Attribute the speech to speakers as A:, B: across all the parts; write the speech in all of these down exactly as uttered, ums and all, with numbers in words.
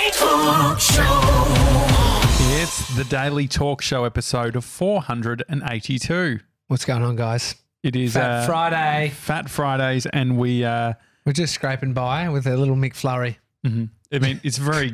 A: Daily Talk Show.
B: It's the Daily Talk Show episode of four hundred eighty-two.
C: What's going on, guys?
B: It is
C: Fat
B: uh,
C: Friday.
B: Fat Fridays, and we. Uh,
C: We're just scraping by with a little McFlurry.
B: mhm. I mean, it's very.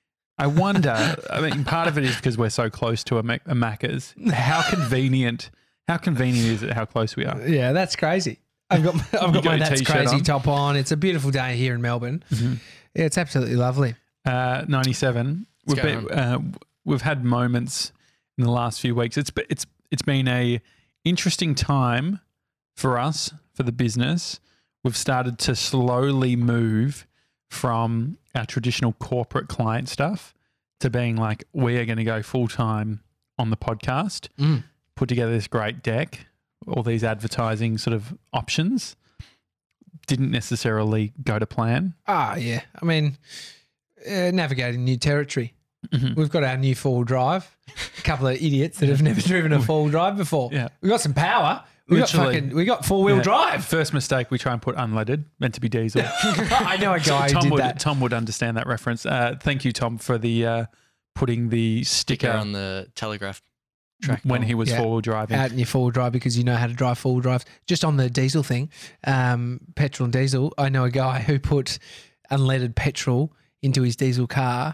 B: I wonder. I mean, part of it is because we're so close to a, Mac- a Macca's. How convenient. How convenient is it? How close we are?
C: Yeah, that's crazy. I've got I've
B: You
C: got my
B: got your
C: That's
B: t-shirt
C: Crazy
B: on?
C: top on. It's a beautiful day here in Melbourne.
B: Mhm.
C: Yeah, it's absolutely lovely.
B: Uh, ninety-seven. We've
D: What's
B: been, uh, we've had moments in the last few weeks. It's it's it's been a interesting time for us, for the business. We've started to slowly move from our traditional corporate client stuff to being like, we are going to go full time on the podcast,
C: Mm.
B: put together this great deck, all these advertising sort of options. Didn't necessarily go to plan.
C: Ah, yeah. I mean, uh, navigating new territory.
B: Mhm.
C: We've got our new four-wheel drive. A couple of idiots that have never driven a four-wheel drive before.
B: Yeah.
C: We got some power. We got
B: Literally.
C: fucking. We got four-wheel
B: Yeah.
C: drive.
B: First mistake, we try and put unleaded, meant to be diesel.
C: I know a guy who
B: Tom
C: did
B: would
C: that.
B: Tom would understand that reference. Uh, thank you, Tom, for the uh, putting the sticker,
D: Sticker on the Telegraph track
B: when he was
C: Yeah.
B: four wheel driving.
C: Out in your four-wheel drive because you know how to drive four-wheel drives. Just on the diesel thing, um, petrol and diesel, I know a guy who put unleaded petrol into his diesel car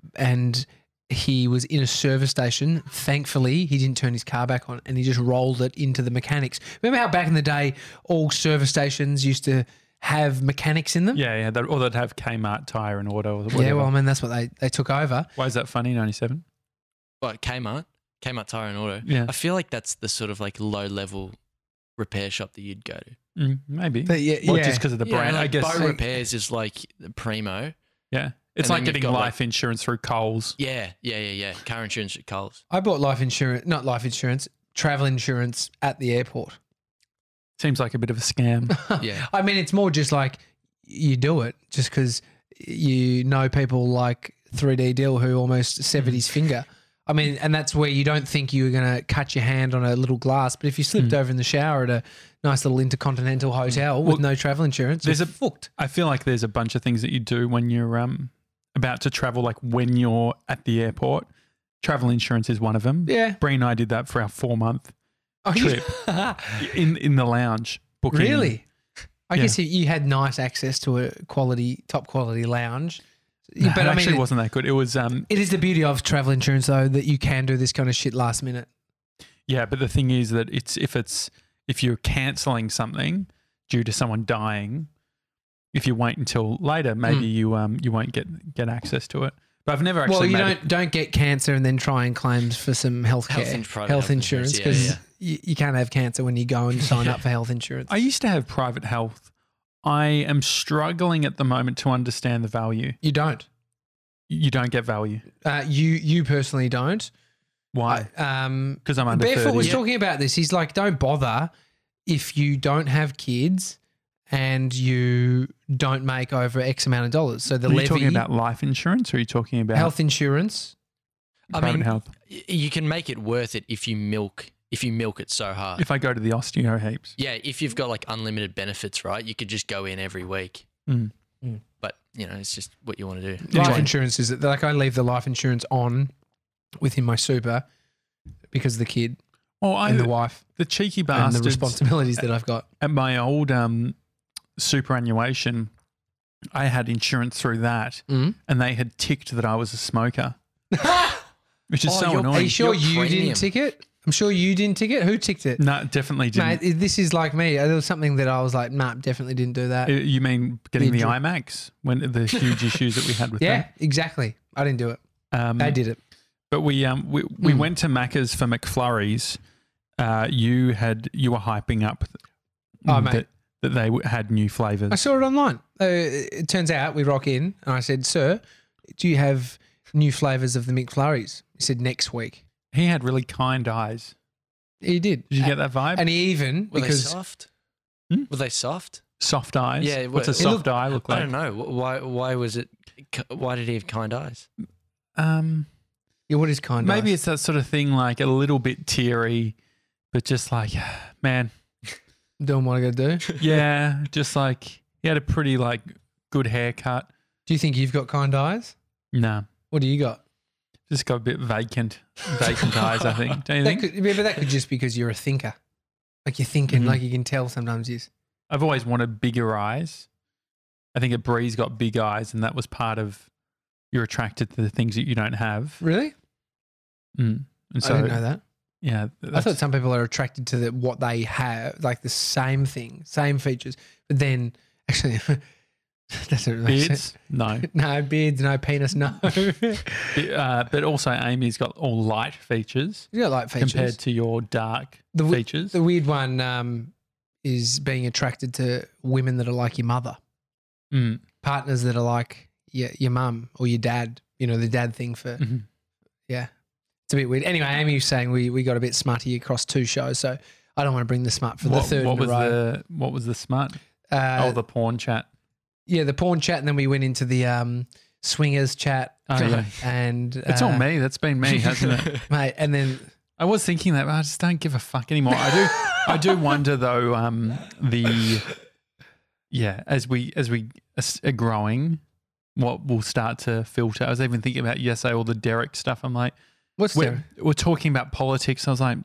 C: and he was in a service station. Thankfully, he didn't turn his car back on and he just rolled it into the mechanics. Remember how back in the day, all service stations used to have mechanics in them?
B: yeah, yeah, they'd, or they'd have Kmart tire and auto. Or whatever.
C: Yeah, well, I mean, that's what they, they took over.
B: Why is that funny? ninety-seven.
D: What, Kmart? Kmart Tire and Auto.
B: Yeah.
D: I feel like that's the sort of like low level repair shop that you'd go to.
B: Mm, maybe.
C: But yeah,
B: Or
C: yeah.
B: just because of the
D: Yeah,
B: brand.
D: like
B: I guess.
D: Bow Repairs is like the primo.
B: Yeah, it's
D: And
B: like
D: then you've
B: getting
D: got,
B: life
D: like-
B: insurance through Coles.
D: Yeah, yeah, yeah, yeah. Car insurance at Coles.
C: I bought life insurance, not life insurance, travel insurance at the airport.
B: Seems like a bit of a scam.
D: Yeah.
C: I mean, it's more just like you do it just because you know people like three D Dill who almost severed his finger. I mean, and that's where you don't think you were going to cut your hand on a little glass, but if you slipped
B: Mm.
C: over in the shower at a nice little intercontinental hotel with
B: Well,
C: no travel insurance,
B: there's
C: you're
B: a-
C: fucked.
B: I feel like there's a bunch of things that you do when you're um about to travel, like when you're at the airport. Travel insurance is one of them.
C: Yeah.
B: Bree and I did that for our four month
C: Oh, you-
B: in in the lounge booking.
C: really? I
B: Yeah.
C: guess you- you had nice access to a quality, top quality lounge.
B: No,
C: but
B: it
C: I mean,
B: actually
C: it-
B: wasn't that good. It was um
C: It is the beauty of travel insurance, though, that you can do this kind of shit last minute.
B: yeah, but the thing is that it's if it's if you're cancelling something due to someone dying, if you wait until later, maybe
C: Mm.
B: you um you won't get get access to it. But I've never actually
C: Well, you
B: made
C: don't don't get cancer and then try and claim for some health care,
D: Health
C: health,
D: in- private health
C: insurance,
D: insurance,
C: because
D: yeah,
C: you, you can't have cancer when you go and sign
B: Yeah.
C: up for health insurance.
B: I used to have private health. I am struggling at the moment to understand the value.
C: You don't.
B: You don't get value.
C: Uh, you you personally don't.
B: Why?
C: Um,
B: Because I'm under
C: Barefoot
B: thirty.
C: was talking about this. He's like, don't bother if you don't have kids and you don't make over X amount of dollars. So the
B: Are you
C: levy,
B: talking about life insurance or are you talking about
C: health insurance.
D: I
B: private
D: mean,
B: health?
D: y- you can make it worth it if you milk if you milk it so hard.
B: If I go to the osteo heaps.
D: yeah, if you've got like unlimited benefits, right? You could just go in every week.
B: Mm.
D: But you know, it's just what you want to do.
B: Yeah.
C: Life
B: Anyway.
C: insurance is like I leave the life insurance on within my super because of the kid
B: Well, I
C: and the wife
B: the cheeky
C: and
B: bastards
C: the responsibilities that I've got.
B: at my old um, superannuation, I had insurance through that,
C: Mm.
B: and they had ticked that I was a smoker, which is
D: Oh,
B: so
D: you're-
C: Are
B: annoying.
C: you sure
D: Your
C: you
D: premium.
C: didn't tick it? I'm sure you didn't tick it. Who ticked it?
B: No, definitely didn't.
C: Mate, this is like me. There was something that I was like, nah, definitely didn't do that.
B: Uh, You mean getting the
C: Did you-
B: IMAX when the huge issues that we had with
C: yeah, exactly. I didn't do it.
B: that? Um,
C: They did it.
B: But we um we, we
C: Mm.
B: went to Macca's for McFlurries. Uh, you had you were hyping up
C: Oh,
B: that,
C: mate.
B: that they w- had new flavors.
C: I saw it online. Uh, it turns out we rock in and I said, sir, do you have new flavours of the McFlurries? He said, next week.
B: He had really kind eyes.
C: He did.
B: Did you get that vibe?
C: And he even,
D: Were
C: because
D: they soft?
B: Hmm?
D: Were they soft?
B: Soft eyes.
D: Yeah,
B: What's a
D: well, it
B: soft
C: looked-
B: eye look like?
D: I don't know. Wh- Why? Why was it? Why did he have kind eyes?
B: Um,
C: yeah, what is kind
B: maybe
C: eyes?
B: it's that sort of thing, like a little bit teary, but just like, man,
C: Doing what I got to do.
B: yeah, just like he had a pretty like good haircut.
C: Do you think you've got kind eyes?
B: No,
C: What do you got?
B: just got a bit vacant, vacant eyes. I think. Don't you
C: That
B: think?
C: could, yeah, but that could just be because you're a thinker. Like you're thinking,
B: Mhm.
C: like you can tell sometimes is.
B: I've always wanted bigger eyes. I think a Bree's got big eyes, and that was part of you're attracted to the things that you don't have.
C: Really?
B: Mm. And so,
C: I didn't know that.
B: yeah,
C: I
B: that's-
C: thought some people are attracted to the, what they have, like the same thing, same features. But then, actually, that's what makes sense.
B: beards. No,
C: No beards, no penis, no.
B: uh, but also Amy's got all light features
C: You got like features.
B: compared to your dark
C: The w-
B: features.
C: The weird one um, is being attracted to women that are like your mother,
B: Mm.
C: partners that are like your, your mum or your dad. You know, the dad thing for,
B: Mhm.
C: yeah. It's a bit weird. Anyway, Amy was saying we, we got a bit smutty across two shows, so I don't want to bring the smut for
B: What,
C: the third
B: what
C: in a
B: was
C: row.
B: the what was the smut?
C: uh,
B: oh, the porn chat.
C: yeah, the porn chat, and then we went into the um, swingers chat.
B: Oh, yeah.
C: And
B: It's
C: uh,
B: all me. That's been me, hasn't it?
C: mate. And then
B: I was thinking that, but I just don't give a fuck anymore. I do. I do wonder though. Um, the yeah, as we as we are growing, what will start to filter. I was even thinking about yesterday all the Derek stuff. I'm like,
C: what's
B: we're,
C: there?
B: we're talking about politics. I was like, I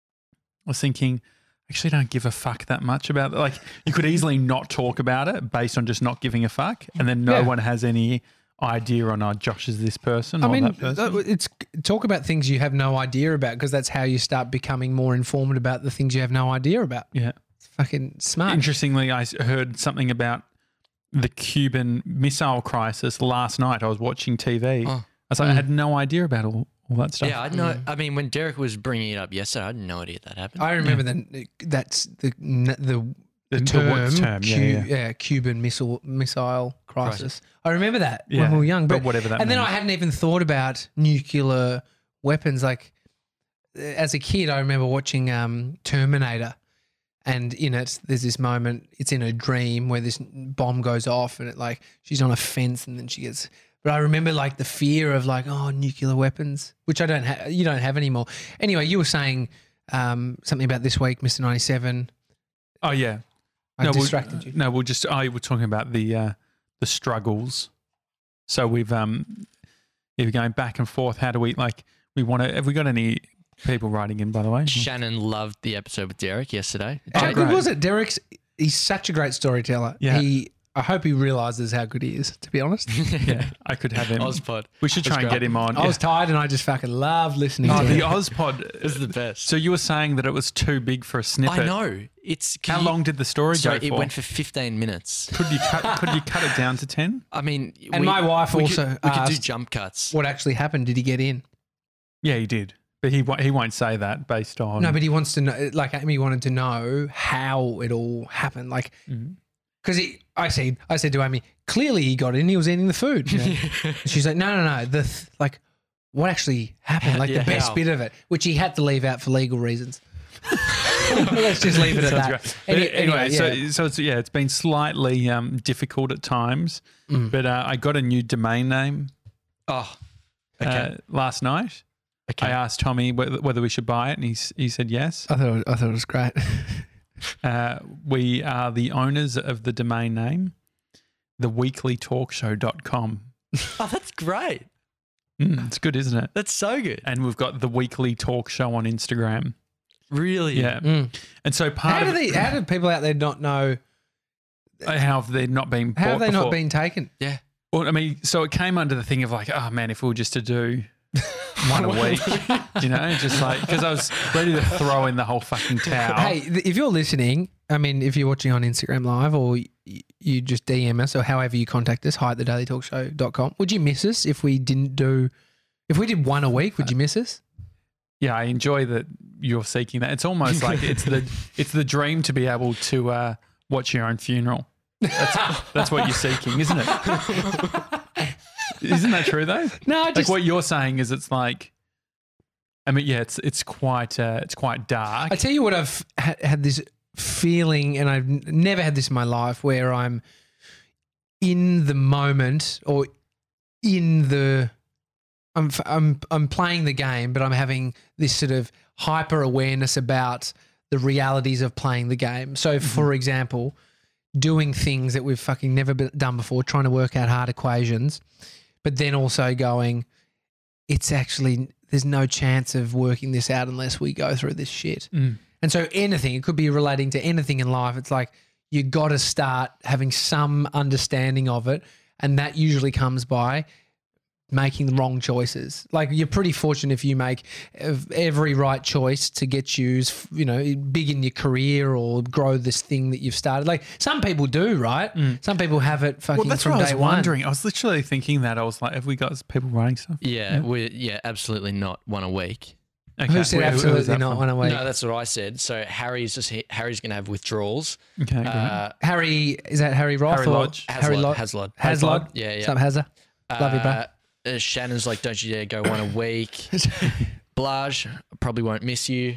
B: was thinking, I actually don't give a fuck that much about it. Like, you could easily not talk about it based on just not giving a fuck, and then no
C: Yeah.
B: one has any idea on, oh, Josh is this person
C: I
B: or
C: mean,
B: that person.
C: th- it's talk about things you have no idea about because that's how you start becoming more informed about the things you have no idea about.
B: Yeah.
C: It's fucking smart.
B: Interestingly, I s- heard something about the Cuban Missile Crisis last night. I was watching T V.
D: Oh.
B: I was like, I had no idea about all, all that stuff.
D: Yeah, I know. I mean, when Derek was bringing it up yesterday, I had no idea that happened.
C: I remember that that's the the, the,
B: The- the
C: term,
B: what term, yeah,
C: Cu-
B: yeah.
C: Cuban missile missile crisis. I remember that
B: Yeah,
C: when we were young,
B: but
C: but,
B: whatever that
C: And then
B: means.
C: I hadn't even thought about nuclear weapons. Like as a kid, I remember watching um, Terminator. And in it, there's this moment. It's in a dream where this bomb goes off, and it like she's on a fence, and then she gets. But I remember like the fear of like, oh, nuclear weapons, which I don't have. You don't have anymore. Anyway, you were saying um, something about this week, Mister ninety-seven.
B: Oh, yeah.
C: I
B: we'll-
C: distracted you.
B: No, we'll just, oh, we're talking about the uh, the struggles. So we've, um, yeah, we're going back and forth. How do we, like, we want to, have we got any people writing in, by the way?
D: Shannon loved the episode with Derek yesterday.
C: How
B: Oh,
C: good
B: great.
C: was it? Derek's he's such a great storyteller.
B: Yeah.
C: He I hope he realizes how good he is, to be honest.
B: Yeah, I could have him.
D: Ozpod.
B: We should try and
D: great.
B: get him on.
C: I was tired and I just fucking loved listening
B: Oh,
C: to
B: the
C: it.
B: Ozpod.
D: It's the best.
B: So you were saying that it was too big for a snippet.
D: I know. It's
B: How
D: you-
B: long did the story
D: So
B: go
D: it
B: for?
D: went for fifteen minutes.
B: Could you cut? Could you cut it down to ten?
D: I mean,
C: And my wife
D: we
C: also
D: could, we could do
C: asked-
D: jump cuts.
C: What actually happened? Did he get in?
B: Yeah, he did, but he won't- he won't say that based on.
C: No, but he wants to know. Like Amy wanted to know how it all happened. Like,
B: Mhm.
C: because I said, I said to Amy, clearly he got in. He was eating the food. And she's like, no, no, no. The th- like, what actually happened? Like
D: Yeah,
C: the best
D: how?
C: bit of it, which he had to leave out for legal reasons. Let's just leave it at
B: Sounds
C: that.
B: great.
C: Any-
B: But anyway,
C: yeah.
B: so so it's yeah, it's been slightly um, difficult at times,
C: Mm.
B: but uh, I got a new domain name
D: Oh, okay.
B: uh, last night.
D: okay.
B: I asked Tommy whether, whether we should buy it, and he s- he said yes.
C: I thought it was, I thought it was great.
B: Uh, we are the owners of the domain name, the weekly talk show dot com.
D: oh, that's great.
B: Mm, it's good, isn't it?
D: That's so good.
B: And we've got the weekly talk show on Instagram.
D: Really?
B: Yeah,
C: Mm.
B: and so part
C: How do
B: of
C: they? How do people out there not know?
B: how have they not been?
C: How have
B: bought
C: they
B: before?
C: not been taken?
D: Yeah.
B: Well, I mean, so it came under the thing of like, oh man, if we were just to do one a week, you know, just like because I was ready to throw in the whole fucking towel.
C: Hey, th- if you're listening, I mean, if you're watching on Instagram Live or y- you just D M us or however you contact us, hi at the daily talk show dot com, would you miss us if we didn't do, if we did one a week, would you miss us?
B: Yeah, I enjoy that you're seeking that. It's almost like it's the it's the dream to be able to uh, watch your own funeral. That's that's what you're seeking, isn't it? Isn't that true though?
C: No, I
B: Like
C: just,
B: what you're saying is it's like, I mean, yeah, it's it's quite uh, it's quite dark.
C: I tell you what, I've ha- had this feeling, and I've n- never had this in my life, where I'm in the moment or in the, I'm f- I'm I'm playing the game, but I'm having this sort of hyper awareness about the realities of playing the game. So, for example, doing things that we've fucking never been done before, trying to work out hard equations, but then also going, it's actually, there's no chance of working this out unless we go through this shit.
B: Mm.
C: And so anything, it could be relating to anything in life. It's like you got to start having some understanding of it, and that usually comes by making the wrong choices. Like you're pretty fortunate if you make every right choice to get you, you know, big in your career or grow this thing that you've started. Like some people do, right?
B: Mm.
C: Some people have it fucking
B: Well, that's
C: from
B: what I
C: day
B: was
C: one.
B: wondering. I was literally thinking that. I was like, have we got people writing stuff?
D: Yeah, we yeah, absolutely not one a week.
B: Okay.
C: Who said
B: Where- who was
C: absolutely
B: that
C: not
B: from?
C: one a week?
D: No, that's what I said. So Harry's just Harry's going to have withdrawals.
B: Okay. great.
D: Uh,
C: Harry, is that Harry Roth
B: Harry
C: or
B: Lodge.
C: Harry
D: Haslod,
C: Lodge?
D: Haslod.
C: Haslod?
D: Yeah, yeah.
C: What's up, Hazza? Love you, bro.
D: Uh, uh, Shannon's like, don't you dare go one a week. Blage, probably won't miss you.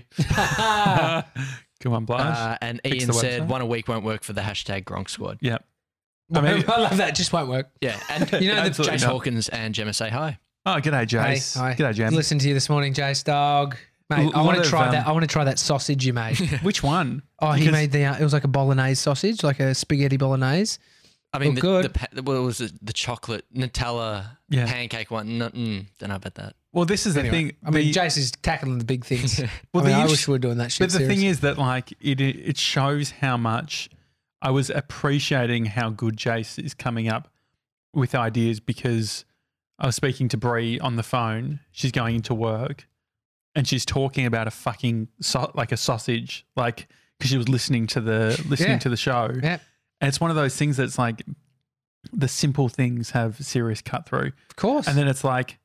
B: Come on, Blige.
D: Uh, and
B: Fix
D: Ian
B: the
D: said
B: website.
D: one a week won't work for the hashtag Gronk squad.
B: Yep.
C: I,
B: I mean-
C: love that. It just won't work.
D: Yeah, and
C: You know, the
B: Absolutely
D: Jace
B: not.
D: Hawkins and Gemma say hi.
B: Oh, g'day, Jace.
C: Hey, hi.
B: G'day, Jam.
C: Listen to you this morning, Jace Dog. Mate,
B: L-
C: I want
B: lot
C: to
B: of,
C: try
B: um,
C: that. I want to try that sausage you made.
B: Which one?
C: Oh, he
B: Because-
C: made the. Uh, it was like a bolognese sausage, like a spaghetti bolognese.
D: I mean,
C: Oh,
D: the,
C: good.
D: the, pa- the what was it? The chocolate Nutella
B: Yeah.
D: pancake one. No, mm, don't know about that.
B: Well, this is the
C: Anyway,
B: thing.
C: I mean,
B: the-
C: Jace is tackling the big things.
B: Well,
C: I, mean,
B: the
C: I
B: int-
C: wish we were doing that shit.
B: But the thing is that like it it shows how much I was appreciating how good Jace is coming up with ideas, because I was speaking to Bree on the phone. She's going into work and she's talking about a fucking so, like a sausage, like because she was listening to the listening
C: Yeah.
B: to the show.
C: Yeah.
B: And it's one of those things that's like the simple things have serious cut through.
C: of course.
B: And then it's like,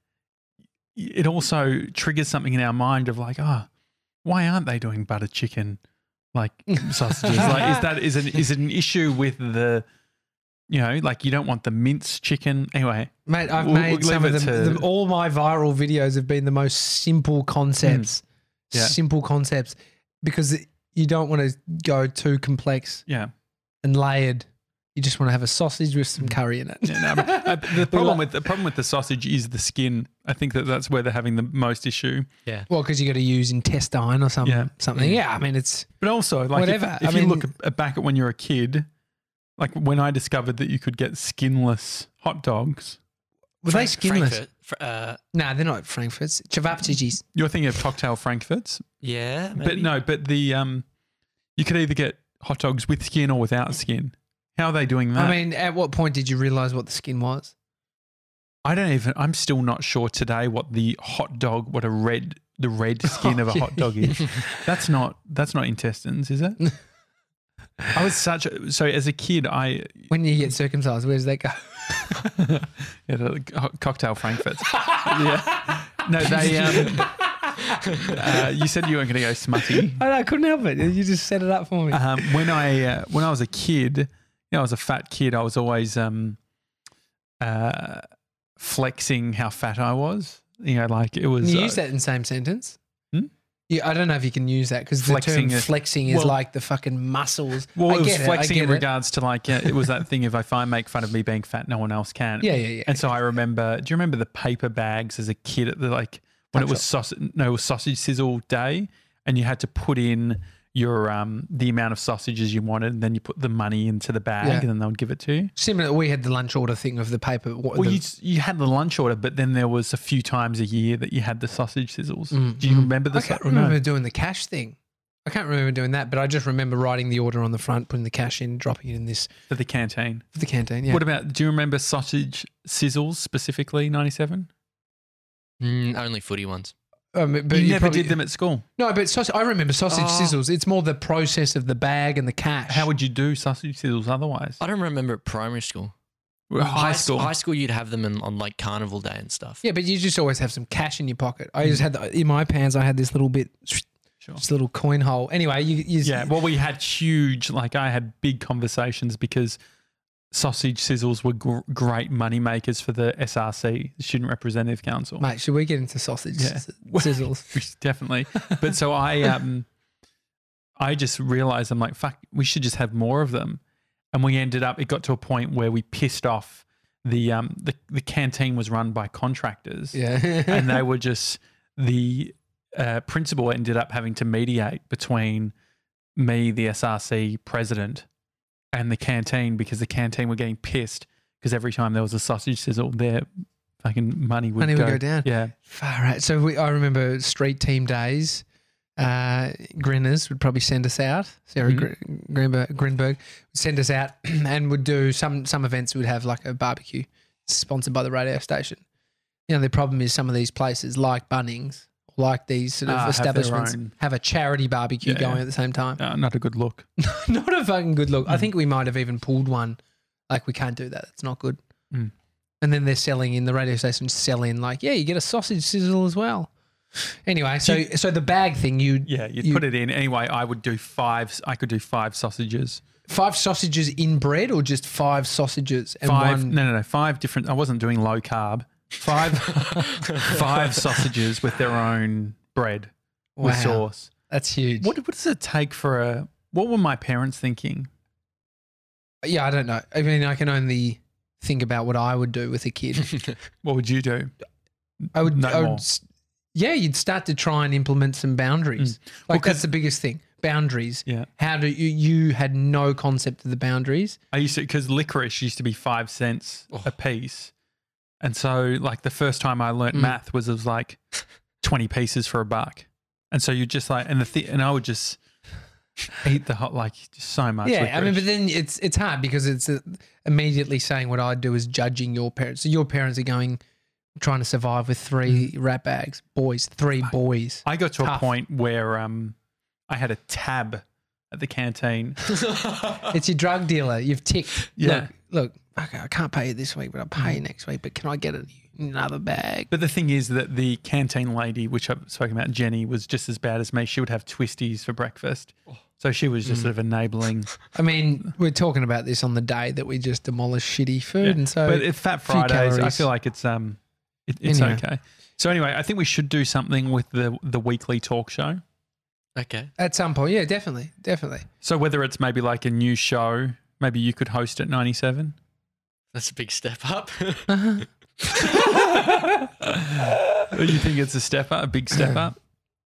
B: it also triggers something in our mind of like, oh, why aren't they doing butter chicken like sausages? Like, is that is it is it an issue with the, you know, like you don't want the minced chicken anyway?
C: Mate, I've
B: We'll-
C: made
B: we'll
C: some
B: leave
C: of
B: it
C: them.
B: to-
C: the- all my viral videos have been the most simple concepts.
B: Yeah.
C: Simple concepts, because it- you don't want to go too complex
B: Yeah.
C: and layered. You just want to have a sausage with some curry in it.
B: Yeah, no, but, uh, the problem with the problem with the sausage is the skin. I think that that's where they're having the most issue.
D: Yeah.
C: Well, because you got to use intestine or something.
B: Yeah.
C: Something. Yeah, I mean, it's
B: But also, like,
C: Whatever.
B: if, if
C: I
B: you
C: mean-
B: look at, back at when you were a kid, like when I discovered that you could get skinless hot dogs,
C: were they
D: Frank-
C: skinless?
D: Frankfurt, fr- uh,
C: No, they're not Frankfurts. Cevapcicis.
B: you're thinking of cocktail frankfurts.
D: yeah,
B: But
D: maybe.
B: no, but the um, you could either get hot dogs with skin or without skin. How are they doing that?
C: I mean, at what point did you realise what the skin was?
B: I don't even. I'm still not sure today what the hot dog, what a red, the red skin of a hot dog is. That's not. That's not intestines, is it? I was such. A, so as a kid, I
C: When you get circumcised, where does that go?
B: yeah, the co- cocktail frankfurts. Yeah. No, they. Um, uh, you said you weren't going to go smutty.
C: I, I couldn't help it. You just set it up for me.
B: Um, when I uh, when I was a kid, you know, I was a fat kid. I was always um, uh, flexing how fat I was. You know, like it was.
C: Can you
B: uh,
C: use that in the same sentence?
B: Hmm?
C: Yeah, I don't know if you can use that because the
B: Flexing
C: term
B: is-
C: flexing is
B: well-
C: like the fucking muscles.
B: Well,
C: I
B: it was
C: get
B: flexing
C: I
B: in
C: get it.
B: regards to like uh, it was that thing of if I make fun of me being fat, no one else can.
C: Yeah, yeah, yeah.
B: And so I remember. Do you remember the paper bags as a kid at the like when
C: Tuck
B: it was sausage? No, it was sausage sizzle day, and you had to put in your um the amount of sausages you wanted, and then you put the money into the bag,
C: Yeah.
B: and then they would give it to you.
C: Similar, we had the lunch order thing of the paper. What,
B: Well,
C: the,
B: you you had the lunch order, but then there was a few times a year that you had the sausage sizzles.
C: Mm,
B: Do you
C: mm.
B: remember
C: I
B: this?
C: can't
B: or no?
C: remember doing the cash thing. I can't remember doing that, but I just remember writing the order on the front, putting the cash in, dropping it in this
B: For the canteen.
C: for the canteen. Yeah.
B: What about? Do you remember sausage sizzles specifically? ninety-seven.
D: Mm, only footy ones.
C: Um, but
B: You never
C: probably-
B: did them at school.
C: No, but sausage, I remember sausage
D: Oh.
C: sizzles. It's more the process of the bag and the cash.
B: How would you do sausage sizzles otherwise?
D: I don't remember at primary school.
B: Well, high
D: s-
B: school.
D: High school, you'd have them in, on like carnival day and stuff.
C: Yeah, but you just always have some cash in your pocket. I just had the, in my pants. I had this little bit,
B: Sure.
C: this little coin hole. Anyway, you, you
B: Yeah, well, we had huge, like I had big conversations because sausage sizzles were gr- great money makers for the S R C, the Student Representative Council.
C: mate. Should we get into sausage
B: Yeah.
C: s- sizzles?
B: We should definitely. But so I, um, I just realized I'm like, fuck, we should just have more of them. And we ended up, it got to a point where we pissed off the, um, the, the canteen was run by contractors.
C: Yeah,
B: And they were just, the uh, principal ended up having to mediate between me, the S R C president, and the canteen because the canteen were getting pissed because every time there was a sausage sizzle, their fucking money would
C: Money
B: go,
C: would go down.
B: Yeah.
C: Far out. So we, I remember street team days. Uh, Grinners would probably send us out. Sarah
B: Mhm.
C: Gr- Grinberg, Grinberg would send us out and would do some some events. Would have like a barbecue sponsored by the radio station. You know, the problem is some of these places like Bunnings, like these sort of
B: Ah, have their
C: establishments,
B: own.
C: have a charity barbecue
B: Yeah.
C: going at the same time.
B: Uh, not a good look.
C: Not a fucking good look. I
B: Mm.
C: think we might have even pulled one. Like, we can't do that. It's not good.
B: Mm.
C: And then they're selling in the radio station, selling like, yeah, you get a sausage sizzle as well. Anyway, so so the bag thing, you
B: Yeah, you'd
C: You-
B: put it in. Anyway, I would do five. I could do five sausages.
C: five sausages in bread or just five sausages and
B: Five.
C: one.
B: No, no, no. Five different. I wasn't doing low carb. Five, five sausages with their own bread with
C: Wow.
B: sauce.
C: That's huge.
B: What, what does it take for a? What were my parents thinking?
C: Yeah, I don't know. I mean, I can only think about what I would do with a kid.
B: What would you do?
C: I would,
B: No
C: I would
B: more.
C: s- yeah, you'd start to try and implement some boundaries.
B: Mm.
C: Like
B: Well, 'cause-
C: that's the biggest thing. Boundaries.
B: Yeah,
C: How do you, you had no concept of the boundaries.
B: I used to because licorice used to be five cents
D: Oh.
B: a piece, and so like the first time I learnt
C: Mm.
B: math was it was like twenty pieces for a buck, and so you just like and the th- and I would just eat the hot like just so much.
C: Yeah, I mean,
B: licorice.
C: but then it's it's hard because it's uh, immediately saying what I'd do is judging your parents. So your parents are going, trying to survive with three rat bags, boys, three boys.
B: I got to
C: Tough.
B: a point where um, I had a tab at the canteen.
C: It's your drug dealer. You've ticked.
B: Yeah.
C: Look, look, okay, I can't pay you this week, but I'll pay you next week. But can I get a, another bag?
B: But the thing is that the canteen lady, which I've spoken about, Jenny, was just as bad as me. She would have twisties for breakfast. So she was just sort of enabling.
C: I mean, we're talking about this on the day that we just demolished shitty food,
B: Yeah.
C: and so
B: but if Fat
C: few
B: Fridays, I
C: calories.
B: feel like it's um, it, it's
C: Anyway.
B: okay. So anyway, I think we should do something with the the weekly talk show.
D: Okay.
C: at some point, yeah, definitely, definitely.
B: So whether it's maybe like a new show, maybe you could host at ninety-seven.
D: That's a big step up.
B: Or you think it's a step up, a big step up?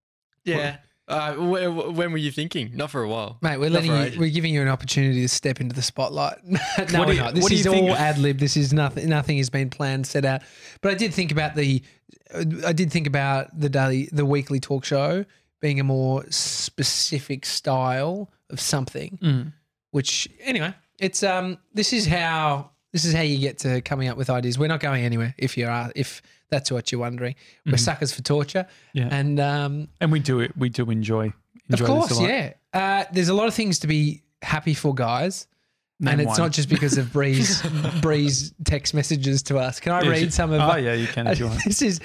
D: yeah. Uh, wh- when were you thinking? Not for a while.
C: Mate, we're
D: Not
C: letting
D: for
C: you,
D: ages.
C: we're giving you an opportunity to step into the spotlight. no,
B: What
C: we're
B: do you-
C: not. This
B: what do
C: is
B: you
C: all
B: think-
C: ad lib. This is nothing. Nothing has been planned, set out. But I did think about the. I did think about the daily, the weekly talk show being a more specific style of something.
B: Mm.
C: Which anyway, it's um. This is how this is how you get to coming up with ideas. We're not going anywhere. If you are, if that's what you're wondering, we're suckers for torture.
B: Yeah.
C: And um,
B: And we do it. We do enjoy. enjoy
C: of course,
B: this a lot.
C: yeah. Uh, there's a lot of things to be happy for, guys.
B: Name
C: and it's
B: one.
C: not just because of Bree's Bree's text messages to us. Can I
B: Yeah,
C: read
B: she-
C: some of?
B: Oh yeah, you can if you want.
C: This is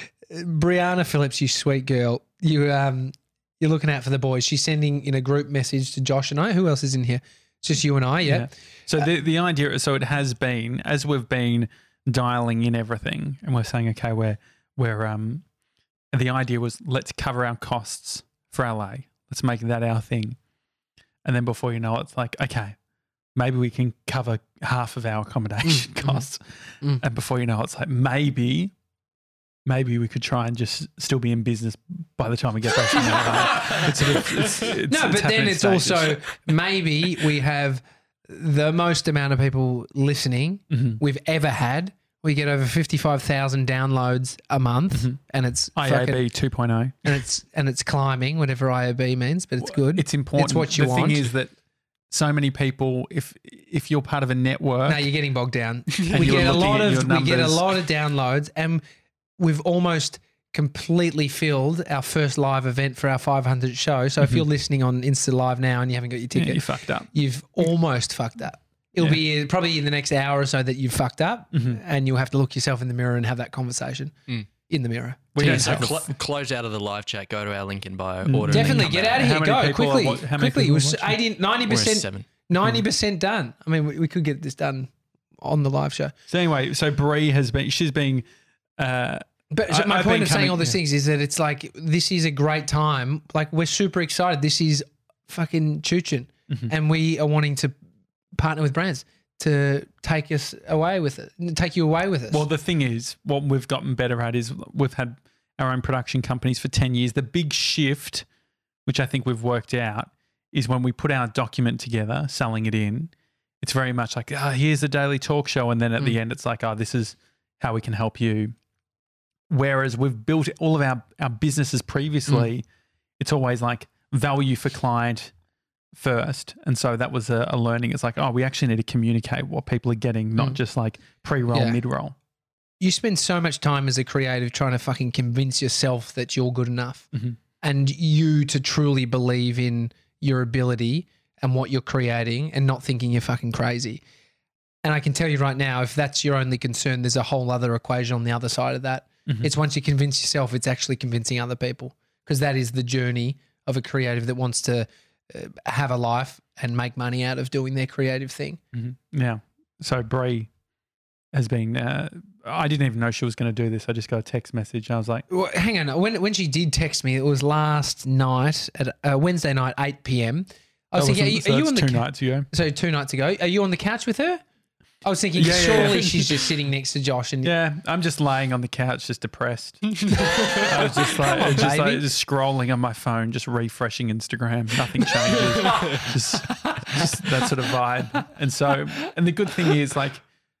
C: Brianna Phillips, you sweet girl. You um, you're looking out for the boys. She's sending in a group message to Josh and I. Who else is in here? It's just you and I. Yeah.
B: So the the idea, so it has been as we've been dialing in everything, and we're saying, okay, we're we're um, the idea was let's cover our costs for L A. Let's make that our thing, and then before you know it, it's like, okay, maybe we can cover half of our accommodation costs,
C: mm.
B: and before you know it, it's like maybe. Maybe we could try and just still be in business by the time we get back from L A. It's sort of, it's, it's,
C: No,
B: it's
C: but then
B: happening
C: it's
B: stages.
C: also maybe we have the most amount of people listening
B: Mhm.
C: we've ever had. We get over fifty-five thousand downloads a month,
B: Mhm.
C: and it's
B: I A
C: fucking,
B: B two point oh.
C: and it's and it's climbing, whatever I A B means, but it's good.
B: It's important.
C: It's what you
B: the
C: want.
B: thing is that so many people, if if you're part of a network,
C: No, you're getting bogged down.
B: And
C: we
B: you're
C: get a
B: looking
C: lot
B: at
C: of
B: your
C: we get a
B: numbers.
C: lot of downloads, and we've almost completely filled our first live event for our five hundredth show. So if you're listening on Insta Live now and you haven't got your
B: Mm-hmm. yeah,
C: ticket,
B: you fucked up.
C: you've almost fucked up. It'll
B: Yeah.
C: be probably in the next hour or so that you've fucked up,
B: Mhm.
C: and you'll have to look yourself in the mirror and have that conversation
D: Mm.
C: in the mirror.
B: We
C: to
B: don't
C: yourself.
B: have
D: So cl- close out of the live chat. Go to our link in bio.
B: Mm.
D: Order.
C: Definitely
D: and
C: get
D: then
C: out of
B: How
C: here.
B: many
C: Go
B: people are
C: quickly.
B: wa- how many
C: quickly. It
B: people are
C: was
B: watching?
C: eighty, ninety
D: We're at
C: percent,
D: seven.
C: ninety percent done. I mean, we, we could get this done on the live show.
B: So anyway, so Bree has been, she's being, uh,
C: But so
B: I-
C: my
B: I've
C: point
B: been
C: of saying
B: coming-
C: all these
B: yeah.
C: things is that it's like this is a great time. Like we're super excited. This is fucking choochin,
B: Mhm.
C: and we are wanting to partner with brands to take us away with it, take you away with us.
B: well, the thing is, what we've gotten better at is we've had our own production companies for ten years. The big shift, which I think we've worked out, is when we put our document together, selling it in, it's very much like, oh, here's the daily talk show. And then at the
C: Mm.
B: end, it's like, oh, this is how we can help you. Whereas we've built all of our, our businesses previously, mm. it's always like value for client first. And so that was a, a learning. It's like, oh, we actually need to communicate what people are getting, not mm. just like pre-roll,
C: yeah.
B: mid-roll.
C: You spend so much time as a creative trying to fucking convince yourself that you're good enough
B: mm-hmm.
C: and you to truly believe in your ability and what you're creating and not thinking you're fucking crazy. And I can tell you right now, if that's your only concern, there's a whole other equation on the other side of that. Mm-hmm. It's once you convince yourself, it's actually convincing other people, because that is the journey of a creative that wants to uh, have a life and make money out of doing their creative thing.
B: Mm-hmm. Yeah. So Brie has been, uh, I didn't even know she was going to do this. I just got a text message. I was like,
C: well, hang on. When when she did text me, it was last night at uh, Wednesday night, eight p.m. I was thinking, are you,
B: so
C: are you on the
B: two
C: ca-
B: nights ago?
C: So two nights ago, are you on the couch with her? I was thinking,
B: yeah,
C: surely
B: yeah, yeah.
C: she's just sitting next to Josh. And
B: yeah, I'm just laying on the couch, just depressed. I was just like,
C: on,
B: just,
C: baby.
B: like just scrolling on my phone, just refreshing Instagram. Nothing changes. just, just that sort of vibe. And so, and the good thing is, like,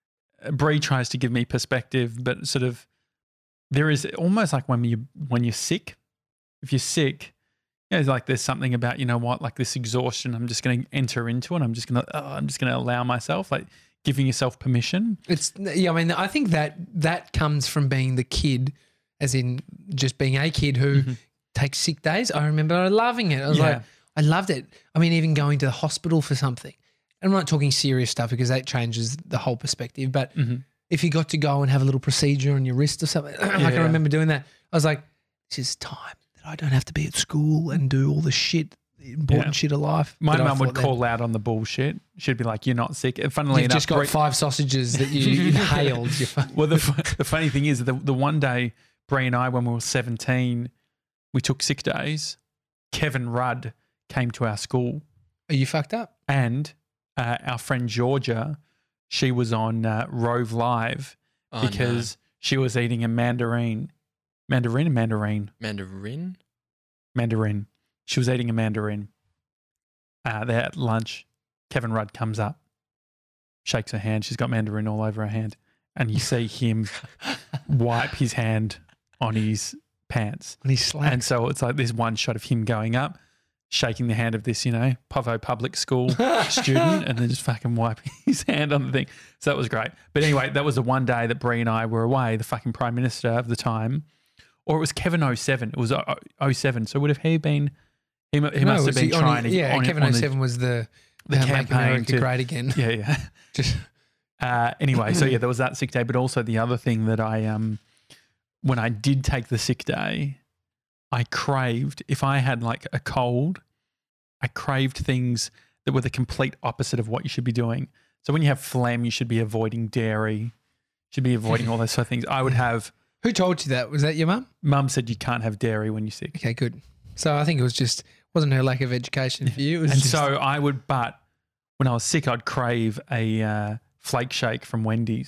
B: Brie tries to give me perspective, but sort of there is almost like when you when you're sick, if you're sick, you know, it's like there's something about, you know what, like this exhaustion. I'm just going to enter into it. I'm just going to, oh, I'm just going to allow myself, like giving yourself permission.
C: It's yeah. I mean, I think that that comes from being the kid, as in just being a kid who
B: Mm-hmm.
C: takes sick days. I remember loving it. I was
B: Yeah.
C: like, I loved it. I mean, even going to the hospital for something. I'm not talking serious stuff because that changes the whole perspective. But
B: Mm-hmm.
C: if you got to go and have a little procedure on your wrist or something, I can
B: Yeah.
C: remember doing that. I was like, this is time that I don't have to be at school and do all the shit, the important
B: Yeah.
C: shit of life.
B: My
C: that I
B: mum would
C: thought then.
B: call out on the bullshit. She'd be like, "You're not sick." And funnily
C: You've
B: enough,
C: just got
B: Brie-
C: five sausages that you inhaled. You're fine.
B: well, the fu- the funny thing is, the the one day Brie and I, when we were seventeen, we took sick days. Kevin Rudd came to our school,
C: Are you fucked up?
B: and uh, our friend Georgia, she was on uh, Rove Live
D: Oh,
B: because she was eating a mandarin, mandarin, or mandarin,
D: no. Mandarin?
B: mandarin. She was eating a mandarin. Uh, they're at lunch. Kevin Rudd comes up, shakes her hand. She's got mandarin all over her hand, and you see him wipe his hand on his pants.
C: And he's slack.
B: And so it's like this one shot of him going up, shaking the hand of this, you know, Povo public school student, and then just fucking wiping his hand on the thing. So that was great. But anyway, that was the one day that Brie and I were away, the fucking prime minister of the time. Or it was Kevin oh seven. It was oh seven. So would have he been, he, mu- he
C: No,
B: must have
C: was
B: been
C: he on
B: trying
C: his-
B: to
C: Yeah,
B: on,
C: Kevin
B: on
C: oh seven was the,
B: the
C: uh, Make
B: campaign
C: America
B: to-
C: Great Again.
B: Yeah, yeah.
C: Just
B: Uh, anyway, so yeah, there was that sick day. But also the other thing that I, um, when I did take the sick day, I craved, if I had like a cold, I craved things that were the complete opposite of what you should be doing. So when you have phlegm, you should be avoiding dairy, should be avoiding all those sort of things. I would have,
C: who told you that? Was that your mum?
B: mum said you can't have dairy when you're sick.
C: Okay, good. So I think it was just wasn't her lack of education for you. It was
B: And
C: just,
B: so I would, but when I was sick, I'd crave a uh, flake shake from Wendy's.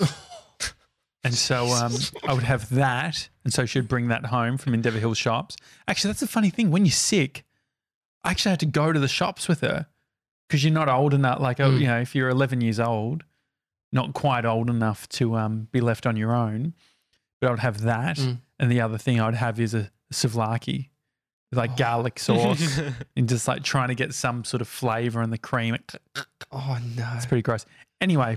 B: And so um, I would have that. And so she'd bring that home from Endeavour Hill shops. Actually, that's a funny thing. When you're sick, I actually had to go to the shops with her because you're not old enough. Like, oh,
C: Mm.
B: you know, if you're eleven years old, not quite old enough to um, be left on your own. But I would have that.
C: Mm.
B: And the other thing I would have is a souvlaki with like garlic sauce and just like trying to get some sort of flavor in the cream.
C: oh no.
B: It's pretty gross. Anyway,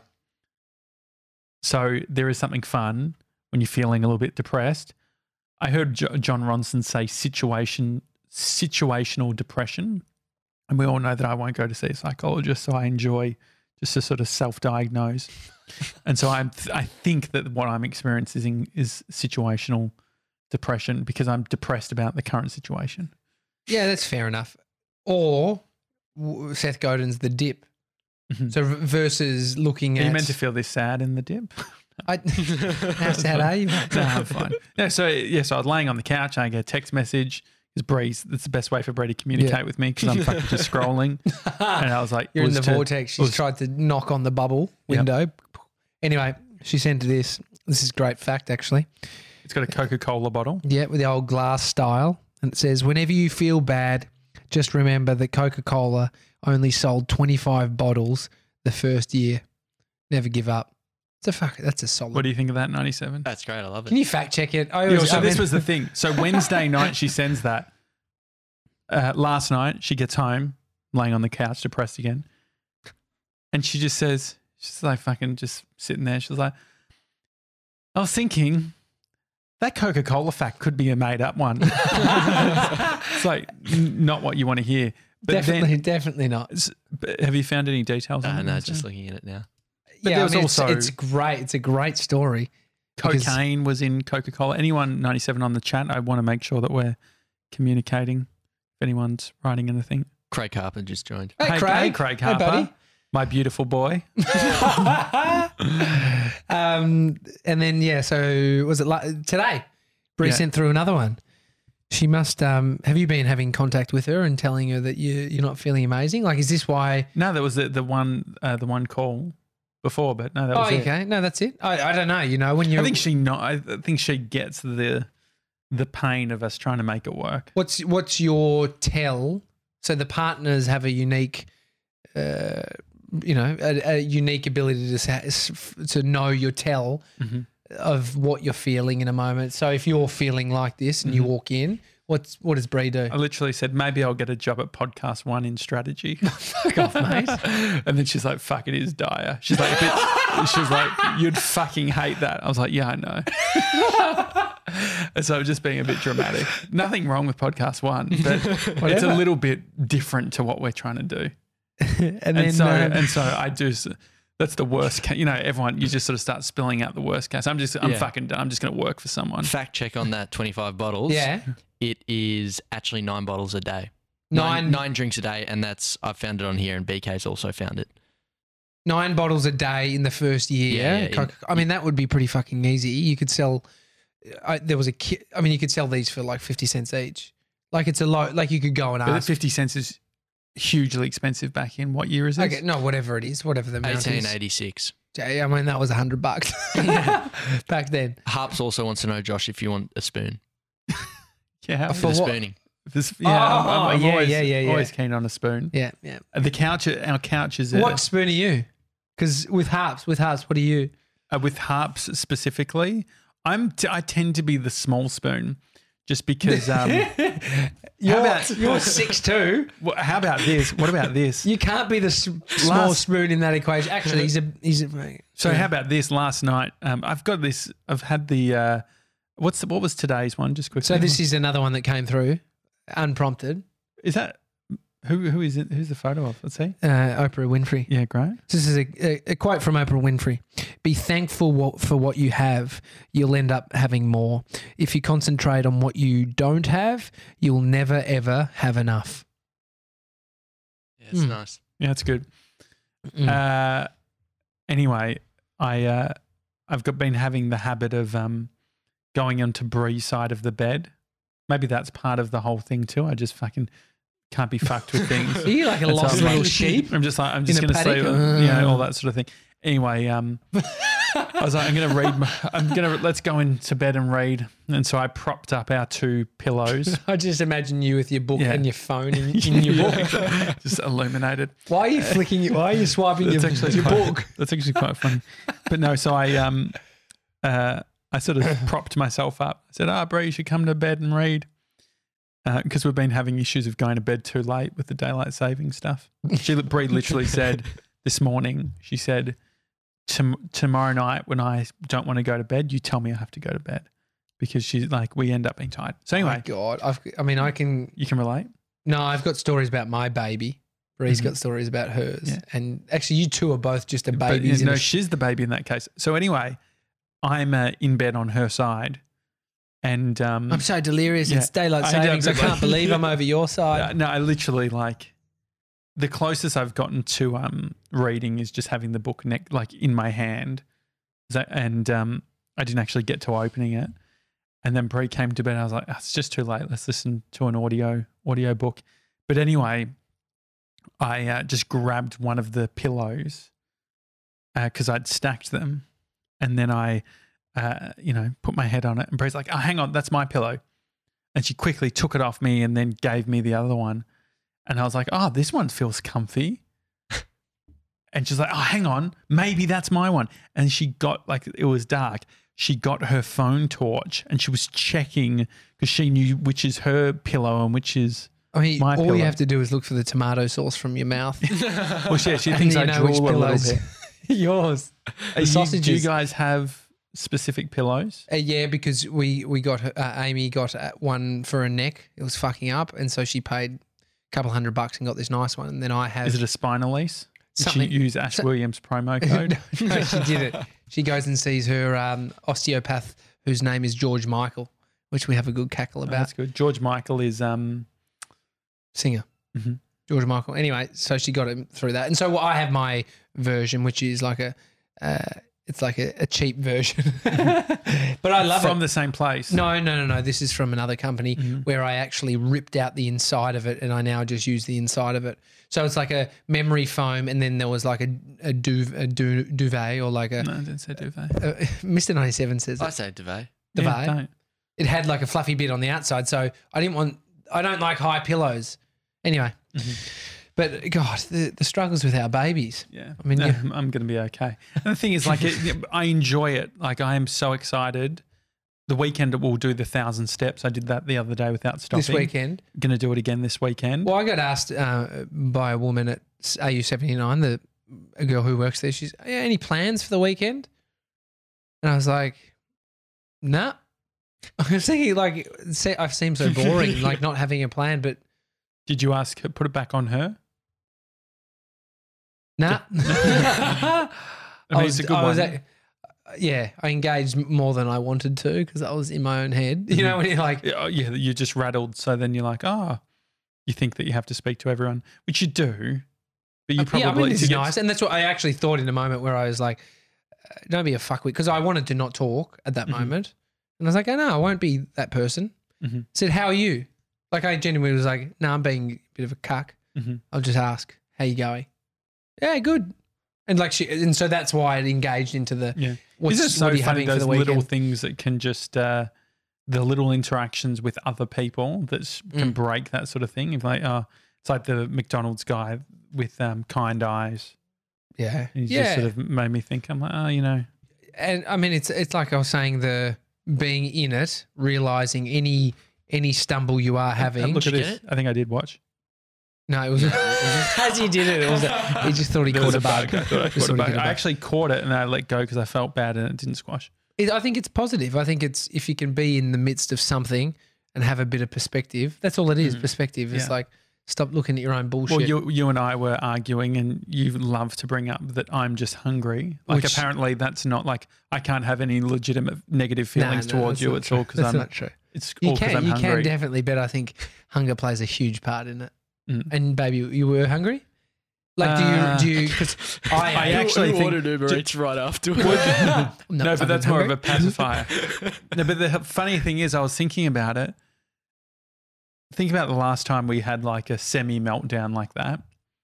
B: so there is something fun when you're feeling a little bit depressed. I heard Jo- John Ronson say situation, situational depression. And we all know that I won't go to see a psychologist, so I enjoy just to sort of self-diagnose. And so I'm, I think that what I'm experiencing is situational depression because I'm depressed about the current situation.
C: Yeah, that's fair enough. Or w- Seth Godin's The Dip.
B: Mhm.
C: So v- versus looking
B: Are
C: at
B: you meant to feel this sad in the dip?
C: I, how sad are you? mate?
B: No, I'm fine. Yeah, so yeah, so I was laying on the couch and I get a text message. Because Bree's, that's the best way for Bree to communicate
C: Yeah.
B: with me because I'm fucking just scrolling. And I was like,
C: You're in
B: was
C: the
B: to-
C: vortex. She's
B: was-
C: tried to knock on the bubble
B: Yep.
C: window. Anyway, she sent this. This is a great fact, actually.
B: It's got a Coca-Cola bottle.
C: Yeah, with the old glass style. And it says, whenever you feel bad, just remember that Coca-Cola only sold twenty-five bottles the first year. Never give up. It's a fuck. That's a solid.
B: What do you think of that, ninety-seven?
D: That's great. I love it.
C: Can you fact check it? I
B: Yeah,
C: always,
B: so
C: I
B: this
C: mean-
B: was the thing. So Wednesday night she sends that. Uh, last night she gets home, laying on the couch, depressed again, and she just says, she's like fucking just sitting there. She's like, I was thinking that Coca-Cola fact could be a made-up one. It's like n- not what you want to hear. But
C: definitely,
B: then,
C: definitely not.
B: s- but have you found any details?
D: Uh,
B: on it?
D: no, just looking at it now.
B: But
C: yeah,
B: there
C: I
B: was
C: mean, it's-
B: also-
C: it's, great. It's a great story. because-
B: Cocaine was in Coca-Cola. Anyone ninety-seven on the chat, I want to make sure that we're communicating. If anyone's writing anything.
D: Craig Harper just joined.
C: Hey,
B: Hey,
C: Craig.
B: hey, Craig
C: Hey,
B: Harper,
C: buddy.
B: my beautiful boy.
C: um, and then yeah, so was it la- today? Bree
B: Yeah.
C: sent through another one. She must. Um, have you been having contact with her and telling her that you you're not feeling amazing? Like, is this why?
B: No, that was the the one uh, the one call before, but no, that
C: Oh,
B: was it.
C: okay. No, that's it. I, I don't know. You know, when you
B: I think she not. I think she gets the the pain of us trying to make it work.
C: what's what's your tell? So the partners have a unique, uh, you know, a, a unique ability to sa- to know your tell
B: Mhm.
C: of what you're feeling in a moment. So if you're feeling like this and you
B: Mhm.
C: walk in, what's what does Bree do?
B: I literally said maybe I'll get a job at Podcast One in strategy.
C: Fuck off, mate.
B: And then she's like, "Fuck, it is dire." She's like, "But-" she's like, "You'd fucking hate that." I was like, "Yeah, I know." And so just being a bit dramatic. Nothing wrong with Podcast One, but it's a
C: Whatever.
B: little bit different to what we're trying to do.
C: and
B: And,
C: then
B: so,
C: um,
B: and so I do. s- That's the worst case. You know, everyone. You just sort of start spilling out the worst case. I'm just. I'm
D: Yeah.
B: fucking done. I'm just going to work for someone.
D: Fact check on that twenty-five bottles.
C: yeah,
D: It is actually nine bottles a day.
C: nine
D: Nine, nine drinks a day. And that's, I've found it on here and B K's also found it.
C: nine bottles a day in the first year.
D: Yeah, yeah,
C: Coca- I mean, that would be pretty fucking easy. You could sell. I, there was a ki- I mean, you could sell these for like fifty cents each. Like it's a lot. Like you could go and
B: But the
C: ask.
B: fifty cents is hugely expensive back in. What year is this?
C: Okay, no, whatever it is, whatever the amount
D: eighteen
C: is.
D: eighty-six.
C: Jay, I mean, that was a hundred bucks back then.
D: Harps also wants to know, Josh, if you want a spoon.
B: Yeah.
C: For
D: For the
C: what?
D: spooning.
B: This, yeah, I'm, I'm, I'm
C: yeah,
B: always,
C: yeah, yeah, yeah.
B: always keen on a spoon.
C: Yeah, yeah.
B: Uh, The couch, our couch is uh,
C: What spoon are you? Because with harps, with harps, what are you?
B: uh, with harps specifically. I'm t- I tend to be the small spoon, just because. Um,
C: You're,
B: about-
C: you're six two.
B: wh- how about this? What about this?
C: You can't be the s- small
B: Last-
C: spoon in that equation. Actually, he's a he's a.
B: So
C: yeah.
B: how about this? Last night, um, I've got this. I've had the. Uh, what's the, what was today's one? Just quickly.
C: So this is another one that came through, unprompted.
B: is that who? Who is it? Who's the photo of? Let's see.
C: Uh, Oprah Winfrey.
B: Yeah, great.
C: This is a, a, a quote from Oprah Winfrey. Be thankful what, for what you have. You'll end up having more. If you concentrate on what you don't have, you'll never ever have enough.
D: Yeah, it's
C: Hmm.
D: nice.
B: Yeah, it's good.
C: Mm.
B: Uh, anyway, I uh, I've got been having the habit of um, going onto Bree's side of the bed. Maybe that's part of the whole thing too. I just fucking can't be fucked with things.
C: Are you like a
B: And so
C: lost
B: I'm
C: little
B: like-
C: sheep?
B: I'm just like I'm
C: In
B: just
C: a
B: going to say,
C: paddock?
B: uh, you know, all that sort of thing. Anyway, um, I was like, I'm going to read. My, I'm going to let's go into bed and read. And so I propped up our two pillows.
C: I just imagine you with your book
B: Yeah.
C: and your phone in, in your book.
B: Yeah, just illuminated.
C: Why are you flicking? Your, why are you swiping
B: That's
C: your,
B: actually
C: your
B: quite,
C: book?
B: That's actually quite funny. But no, so I um uh I sort of propped myself up. I said, "Ah, oh, Bree, you should come to bed and read," because we've been having issues of going to bed too late with the daylight saving stuff. She Bree literally said this morning. She said, Tom- "Tomorrow night when I don't want to go to bed, you tell me I have to go to bed," because she's like, we end up being tired. So
C: Oh my
B: anyway,
C: God, I've, I mean, I can.
B: you can relate.
C: No, I've got stories about my baby. Bree's
B: Mhm.
C: got stories about hers,
B: Yeah.
C: and actually, you two are both just a
B: But,
C: babies. in
B: no,
C: a sh-
B: she's the baby in that case. So anyway, I'm uh, in bed on her side, and um,
C: I'm so delirious.
B: Yeah.
C: It's daylight
B: I know,
C: savings. I,
B: but
C: can't
B: like-
C: believe I'm over your
B: Uh,
C: side.
B: no, I literally like the closest I've gotten to um reading is just having the book neck like in my hand, so, and um I didn't actually get to opening it, and then Bree came to bed. And I was like, oh, it's just too late. Let's listen to an audio audio book. But anyway, I uh, just grabbed one of the pillows because I'd stacked them, and then I, uh, you know, put my head on it, and Bree's like, oh, hang on, that's my pillow. And she quickly took it off me and then gave me the other one. And I was like, oh, this one feels comfy. And she's like, oh, hang on, maybe that's my one. And she got, like, it was dark. She got her phone torch and she was checking because she knew which is her pillow and which is
C: I mean,
B: my
C: all
B: pillow.
C: you have to do is look for the tomato sauce from your mouth.
B: Well, yeah, she
C: And
B: thinks
C: you
B: I
C: know which
B: drool a little
C: pillows-
B: bit.
C: Yours.
B: Are you-
C: sausages.
B: Do you guys have specific pillows?
C: Uh, yeah, because we we got her- uh, Amy got uh, one for her neck. It was fucking up, and so she paid a couple hundred bucks and got this nice one. And then I have
B: Is it a spinal lease? Did
C: Something-
B: she use Ash
C: so-
B: Williams promo code?
C: no, no, she did it. She goes and sees her um, osteopath, whose name is George Michael, which we have a good cackle
B: Oh,
C: about.
B: that's good. George Michael is um
C: Singer.
B: Mhm.
C: George Michael. Anyway, so she got him through that, and so I have my version, which is like a, uh, it's like a, a cheap version, but I love
B: from
C: it.
B: the same place.
C: No, no, no, no. This is from another company
B: Mm-hmm.
C: where I actually ripped out the inside of it, and I now just use the inside of it. So it's like a memory foam, and then there was like a a, duv, a du, duvet or like a,
B: No, I didn't say duvet.
C: uh, Mister ninety-seven says
D: I
C: it.
D: say duvet.
C: Duvet.
B: Yeah, don't.
C: It had like a fluffy bit on the outside, so I didn't want. I don't like high pillows. Anyway, but God, the, the struggles with our babies.
B: Yeah,
C: I mean,
B: no,
C: yeah.
B: I'm going to be okay. And the thing is, like, it, I enjoy it. Like, I am so excited. The weekend we'll do the thousand steps. I did that the other day without stopping.
C: This weekend.
B: Going to do it again this weekend.
C: Well, I got asked uh, by a woman at A U seventy-nine, the a girl who works there. She's, yeah, any plans for the weekend? And I was like, nah. I was thinking, like, see, I've seemed so boring, like not having a plan, but
B: Did you ask her? Put it back on her.
C: nah.
B: I mean, it's a good
C: I was
B: one.
C: at- yeah, I engaged more than I wanted to because I was in my own head. You know, when you're like,
B: Yeah, oh, yeah, you just rattled. So then you're like, oh, you think that you have to speak to everyone, which you do, but you probably
C: yeah, I mean, this
B: to
C: is
B: get-
C: nice. And that's what I actually thought in a moment where I was like, uh, don't be a fuckwit. Because I wanted to not talk at that
B: Mhm.
C: moment. And I was like, oh, no, I won't be that person.
B: Mhm.
C: Said, how are you? Like, I genuinely was like, no, I'm being a bit of a cuck.
B: Mhm.
C: I'll just ask, how you going? Yeah, good. And like she, and so that's why it engaged into the,
B: Yeah.
C: what's,
B: Isn't it so
C: what are you
B: funny,
C: having for
B: those
C: the
B: little
C: weekend?
B: things that can just, uh, the little interactions with other people that s- can
C: Mm.
B: break that sort of thing. If like, oh, it's like the McDonald's guy with um, kind eyes.
C: Yeah.
B: He
C: yeah.
B: just sort of made me think, I'm like, oh, you know.
C: And I mean, it's it's like I was saying, the being in it, realizing any any stumble you are having.
B: Look at
D: Did you
B: this.
D: get
B: I think I did watch.
C: No, it was as he did it. It was a, he just thought he
B: There
C: caught
B: was
C: a bug.
B: I, thought I,
C: Just
B: caught a
C: thought he
B: bug.
C: hit a
B: I
C: bug.
B: actually caught it and I let go because I felt bad and it didn't squash.
C: It- I think it's positive. I think it's if you can be in the midst of something and have a bit of perspective. That's all it is. Perspective. It's
B: Mm. Yeah.
C: like stop looking at your own bullshit.
B: Well, you you and I were arguing, and you love to bring up that I'm just hungry. Like
C: Which-
B: apparently that's not like I can't have any legitimate negative
C: No,
B: feelings
C: no,
B: towards
C: that's
B: you.
C: not
B: It's
C: true.
B: all because
C: That's
B: I'm.
C: not true.
B: It's
C: You
B: all because
C: can
B: I'm
C: you
B: hungry.
C: can definitely, but I think hunger plays a huge part in it.
B: Mm.
C: And baby, you were hungry. Like,
B: Uh,
C: do you do you? Because I,
B: I
C: am.
B: actually
D: Who
B: think-
D: ordered Uber Eats right afterwards.
C: I'm not
B: no, but
C: fucking
B: that's more of a
C: hungry.
B: pacifier. No, but the funny thing is, I was thinking about it. Think about the last time we had like a semi meltdown like that.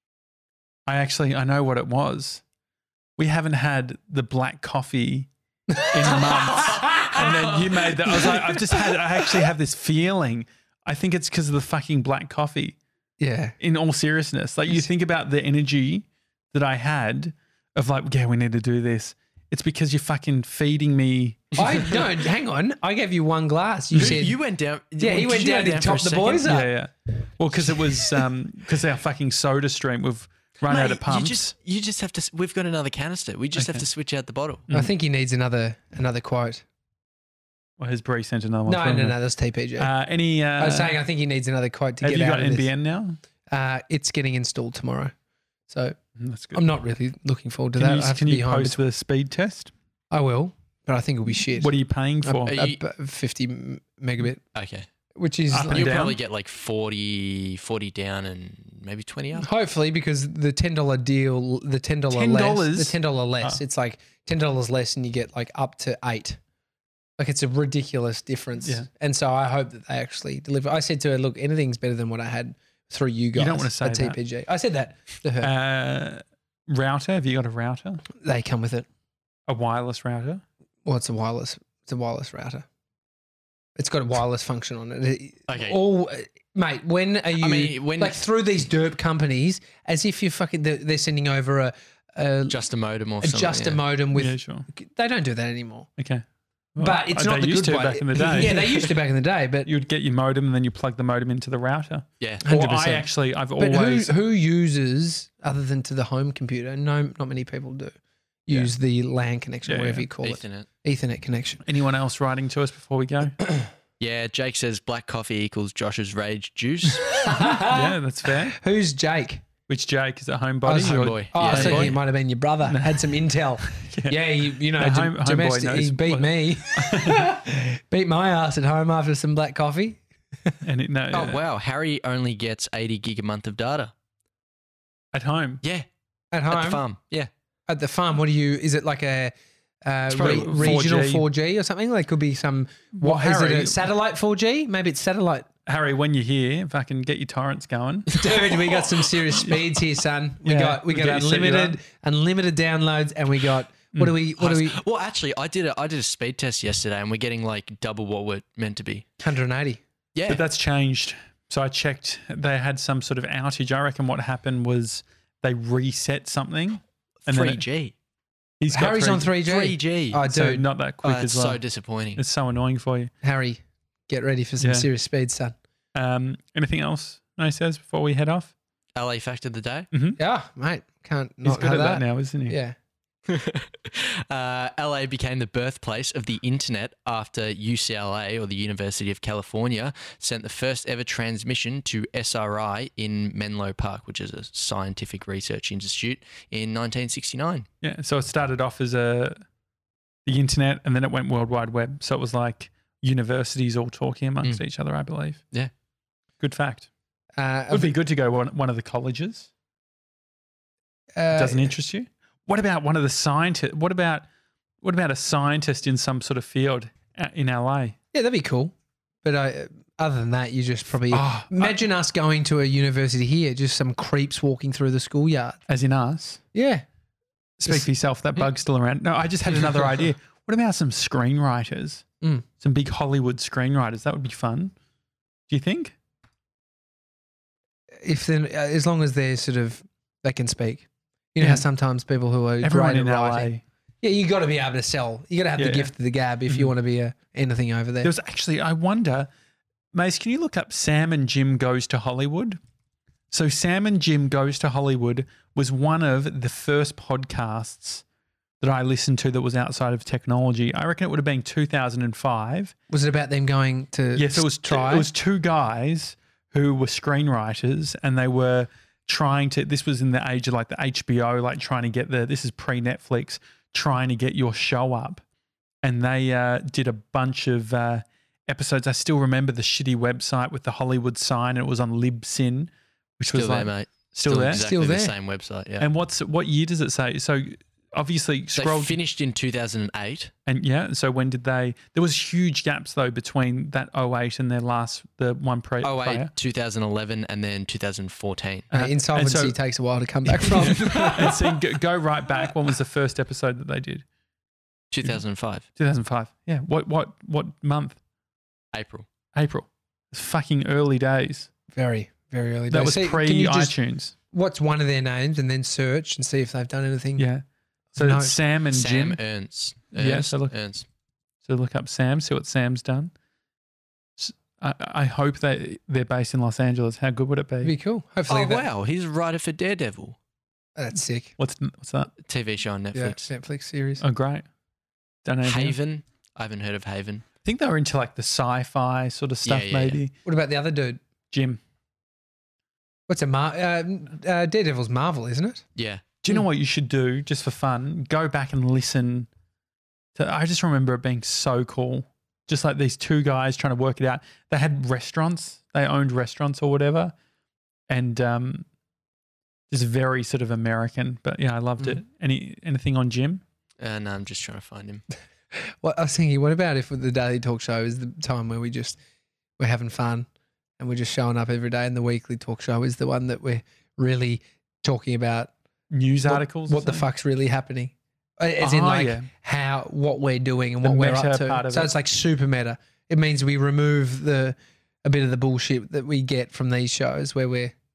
B: I actually I know what it was. We haven't had the black coffee in months, and then you made that. I was like, I've just had. I actually have this feeling. I think it's because of the fucking black coffee.
C: Yeah.
B: In all seriousness, like you think about the energy that I had of like, yeah, we need to do this. It's because you're fucking feeding me.
C: I no, hang on. I gave you one glass. You
D: You,
C: said
D: you went down.
C: Yeah, he
D: did
C: went
D: you
C: down
D: go
C: to
D: for
C: top
D: a
C: the
D: second?
C: boys up.
B: Yeah, yeah. Well, because it was um because our fucking soda stream we've run
D: Mate,
B: out of pumps.
D: You just, you just have to. s- We've got another canister. We just have
B: Okay.
D: to switch out the bottle.
C: I think he needs another another quote.
B: well, has Bree sent another one?
C: No,
B: through?
C: no, no. That's T P G.
B: Uh, any? Uh,
C: I was saying I think he needs another quote to
B: have
C: get
B: you
C: out
B: got
C: of
B: N
C: this.
B: B N now?
C: Uh, it's getting installed tomorrow, so
B: Mm, That's good.
C: I'm not really looking forward to
B: Can
C: that.
B: you,
C: I have
B: can
C: to be
B: you
C: home.
B: post the speed test?
C: I will, but I think it'll be shit.
B: What are you paying for?
D: Are
C: A-
D: you-
C: a- fifty m- megabit,
D: Okay.
C: which is
B: Up and
C: like-
D: You'll
B: down?
D: probably get like forty, forty down and maybe twenty up.
C: hopefully because the ten dollar deal, the ten dollar
B: ten
C: less,
B: dollars?
C: the ten dollar less.
B: Oh.
C: It's like ten dollars less, and you get like up to eight. Like it's a ridiculous difference,
B: Yeah.
C: and so I hope that they actually deliver. I said to her, "Look, anything's better than what I had through you guys."
B: don't wanna say
C: at
B: that.
C: T P G. I said that to her.
B: Uh, router? Have you got a router?
C: They come with it.
B: A wireless router?
C: Well, it's a wireless. It's a wireless router. It's got a wireless function on it. It-
D: Okay.
C: All, mate. When are you?
D: mean, when-
C: like through these derp companies, as if you're fucking. They're, they're sending over a a
D: Just a modem or something.
C: adjust a
D: yeah.
C: modem with.
B: Yeah, sure.
C: They don't do that anymore.
B: Okay. Well,
C: But it's
B: they
C: not the
B: used
C: good
B: to
C: way.
B: back in the day.
C: Yeah, they used to back in the day. But
B: You'd get your modem and then you plug the modem into the router.
D: Yeah.
B: Or
C: one hundred
B: I
C: percent.
B: actually, I've
C: But
B: always.
C: who who uses other than to the home computer? No, not many people do. Use the LAN connection,
B: Yeah,
C: whatever
B: yeah.
C: you call
D: Ethernet.
C: it, Ethernet connection.
B: Anyone else writing to us before we go?
D: Yeah, Jake says black coffee equals Josh's rage juice.
B: Yeah, that's fair.
C: Who's Jake?
B: Which Jake is it? Homebody?
C: Oh, it's
B: or-
D: Homeboy.
C: Oh, I
D: Yeah.
C: was thinking
B: Homeboy?
C: it might have been your brother. Had some intel. Yeah, you, you know,
B: No,
C: dom-
B: home- homeboy
C: domestic.
B: knows
C: He beat
B: what-
C: me. beat my ass at home after some black coffee.
B: And it, no,
D: Oh,
B: uh,
D: wow. Harry only gets eighty gig a month of data.
B: at home.
D: Yeah.
C: At home
D: At the farm. Yeah.
C: At the farm, what do you? Is it like a uh,
B: probably
C: re- regional
B: four G.
C: four G or something? Like could be some.
B: Well,
C: What is
B: Harry-
C: it? A satellite four G? Maybe it's satellite.
B: Harry, when you're here, fucking get your torrents going.
C: Dude, we got some serious speeds here, son. We
B: Yeah,
C: got we
B: we
C: got
B: get you set you
C: unlimited unlimited downloads, and we got what do we what do we one
D: Well, actually, I did a, I did a speed test yesterday and we're getting like double what we're meant to be.
C: hundred eighty.
D: Yeah.
B: But that's changed. So I checked. They had some sort of outage. I reckon what happened was they reset something. And then
D: three
B: it-
D: G.
B: He's got
C: Harry's on three G.
D: three G.
C: Oh,
B: So
C: dude,
B: not that quick
D: Oh,
B: as
D: it's
B: well.
D: so disappointing.
B: It's so annoying for you.
C: Harry, get ready for some
B: Yeah.
C: serious speed, son.
B: Um, anything else No says before we head off?
D: L A fact of the day.
C: Yeah, mate, can't
B: He's
C: not
B: good
C: have
B: at that.
C: that.
B: now, isn't he?
C: Yeah,
D: uh, L A became the birthplace of the internet after U C L A, or the University of California, sent the first ever transmission to S R I in Menlo Park, which is a scientific research institute, in nineteen sixty-nine.
B: Yeah. So it started off as a the internet, and then it went World Wide Web. So it was like universities all talking amongst
D: Mm.
B: each other, I believe.
D: Yeah.
B: Good fact.
C: uh,
B: It would be good to go one one of the colleges.
C: uh,
B: Doesn't interest you? What about one of the scientists? What about what about a scientist in some sort of field uh, in L A?
C: Yeah, that'd be cool. But uh, other than that, you just probably
B: Oh,
C: imagine us going to a university here, just some creeps walking through the schoolyard.
B: As in us.
C: Yeah,
B: Speak
C: Just-
B: for yourself. That bug's still around. No, I just had another idea. What about some screenwriters?
C: Mm.
B: Some big Hollywood screenwriters. That would be fun. Do you think?
C: if then uh, as long as they're sort of they can speak. You know
B: Yeah.
C: how sometimes people who are
B: Everyone
C: great
B: in
C: at
B: L
C: writing.
B: A.
C: Yeah, you got to be able to sell. You got to have
B: Yeah,
C: the
B: yeah.
C: gift of the gab if you
B: Mhm.
C: want to be a, anything over there.
B: There was actually, I wonder, Mace, can you look up Sam and Jim Goes to Hollywood? So Sam and Jim Goes to Hollywood was one of the first podcasts that I listened to that was outside of technology. I reckon it would have been two thousand five.
C: Was it about them going to
B: Yes, it was
C: try?
B: It was two guys who were screenwriters, and they were trying to. This was in the age of like the H B O, like trying to get the. This is pre Netflix, trying to get your show up, and they uh, did a bunch of uh, episodes. I still remember the shitty website with the Hollywood sign, and it was on Libsyn, which
D: Still
B: was
D: there,
B: like.
D: mate.
B: Still there?
D: Exactly
C: Still
D: the
C: there.
D: same website. Yeah.
B: And what's what year does it say? So obviously
D: They
B: scroll
D: finished in two thousand eight.
B: and yeah. So when did they? There was huge gaps though between that oh eight and their last the one pre.
D: Oh,
B: prior.
D: eight, two thousand eleven, and then two thousand fourteen.
C: Uh,
B: Uh, and
C: insolvency
B: so-
C: takes a while to come back from.
B: and so go, go right back. When was the first episode that they did?
D: two thousand five.
B: two thousand five. Yeah. What what what month?
D: April.
B: April. It's fucking early days.
C: very, very early.
B: That
C: days.
B: was
C: See,
B: pre
C: can you just-
B: iTunes.
C: What's one of their names and then search and see if they've done anything?
B: Yeah. So
C: No.
B: it's Sam and
D: Sam
B: Jim.
D: Ernst.
B: Yeah,
D: Ernst.
B: so look-
D: Ernst.
B: So look up Sam. See what Sam's done. S- I, I hope that they're based in Los Angeles. How good would it
C: It'd
B: be?
C: be cool. Hopefully,
D: Oh,
C: that,
D: wow. He's a writer for Daredevil.
C: that's sick.
B: What's what's that?
D: T V show on
C: Yeah,
D: Netflix.
C: Netflix series.
B: Oh, great. Don't know. anything.
D: Haven. I haven't heard of Haven.
B: I think they were into like the sci-fi sort of stuff.
D: yeah,
B: maybe
C: What about the other dude?
B: Jim.
C: What's a Mar- uh, uh, Daredevil's Marvel, isn't it?
D: Yeah.
B: Do you know
C: Hmm.
B: what you should do just for fun? Go back and listen to. I just remember it being so cool. Just like these two guys trying to work it out. They had restaurants. They owned restaurants or whatever, and um, just very sort of American. But yeah, I loved
C: Hmm.
B: it. Any anything on Jim?
D: Uh, no, I'm just trying to find him.
C: Well, I was thinking, what about if the Daily Talk Show is the time where we just we're having fun and we're just showing up every day, and the weekly talk show is the one that we're really talking about
B: News
C: what,
B: articles. or
C: what the
B: something?
C: fuck's really happening, as in
B: Oh,
C: like
B: yeah.
C: how what we're doing and
B: The
C: what we're
B: meta
C: up to.
B: part of
C: So
B: it.
C: it's like super meta. It means we remove the a bit of the bullshit that we get from these shows where we're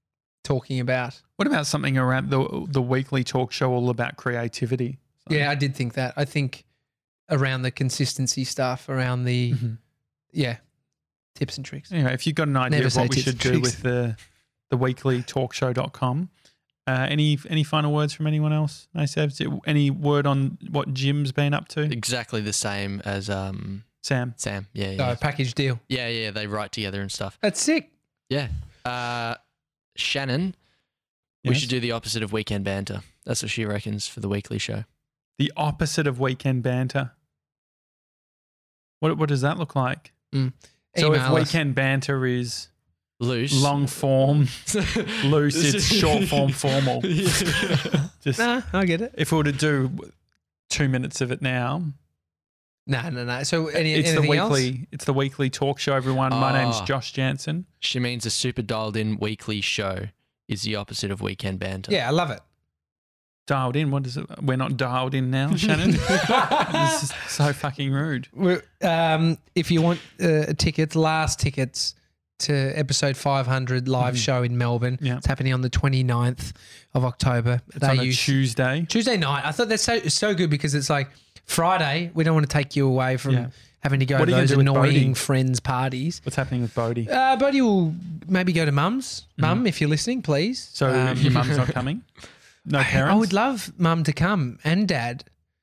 C: talking about.
B: What about something around the the weekly talk show all about creativity?
C: Yeah, I did think that. I think around the consistency stuff, around the,
B: Mm-hmm.
C: yeah, tips and tricks.
B: Anyway, if you've got an idea
C: Never
B: of
C: say
B: what we
C: tips
B: should
C: and
B: do
C: tricks.
B: with the the weekly talk show dot com, uh, any any final words from anyone else? No, Sebs? Any word on what Jim's been up to?
D: Exactly the same as um,
B: Sam?
D: Sam. Yeah,
C: No,
D: yeah.
C: package deal.
D: yeah, yeah. They write together and stuff.
C: That's sick.
D: Yeah. Uh, Shannon, we
B: Yes?
D: should do the opposite of weekend banter. That's what she reckons for the weekly show.
B: The opposite of weekend banter. What what does that look like?
C: Mm.
B: So if
C: Email us.
B: weekend banter is
D: Loose.
B: long form, loose, it's short form formal.
D: Yeah.
B: Just
C: Nah, I get it.
B: if we were to do two minutes of it now,
C: No, no, no. So any,
B: it's the
C: anything
B: weekly.
C: else?
B: It's the weekly talk show. Everyone, my name's
D: Oh.
B: Josh Jansen.
D: She means a super dialed in weekly show is the opposite of weekend banter.
C: Yeah, I love it.
B: Dialed in. What is it? We're not dialed in now, Shannon. This is so fucking rude.
C: We're, um, if you want uh, tickets, last tickets to episode five hundred live show in Melbourne,
B: Yeah.
C: it's happening on the twenty-ninth of October.
B: It's on a Tuesday.
C: Tuesday night. I thought that's so so good because it's like Friday. We don't want to take you away from
B: Yeah.
C: having to go
B: What
C: to
B: are you
C: those
B: gonna do with
C: annoying
B: Bodie?
C: friends' parties.
B: What's happening with Bodie?
C: Uh, Bodie will maybe go to mum's. Mum, if you're listening, please.
B: So
C: Um,
B: your mum's not coming? No parents?
C: I would love mum to come and dad.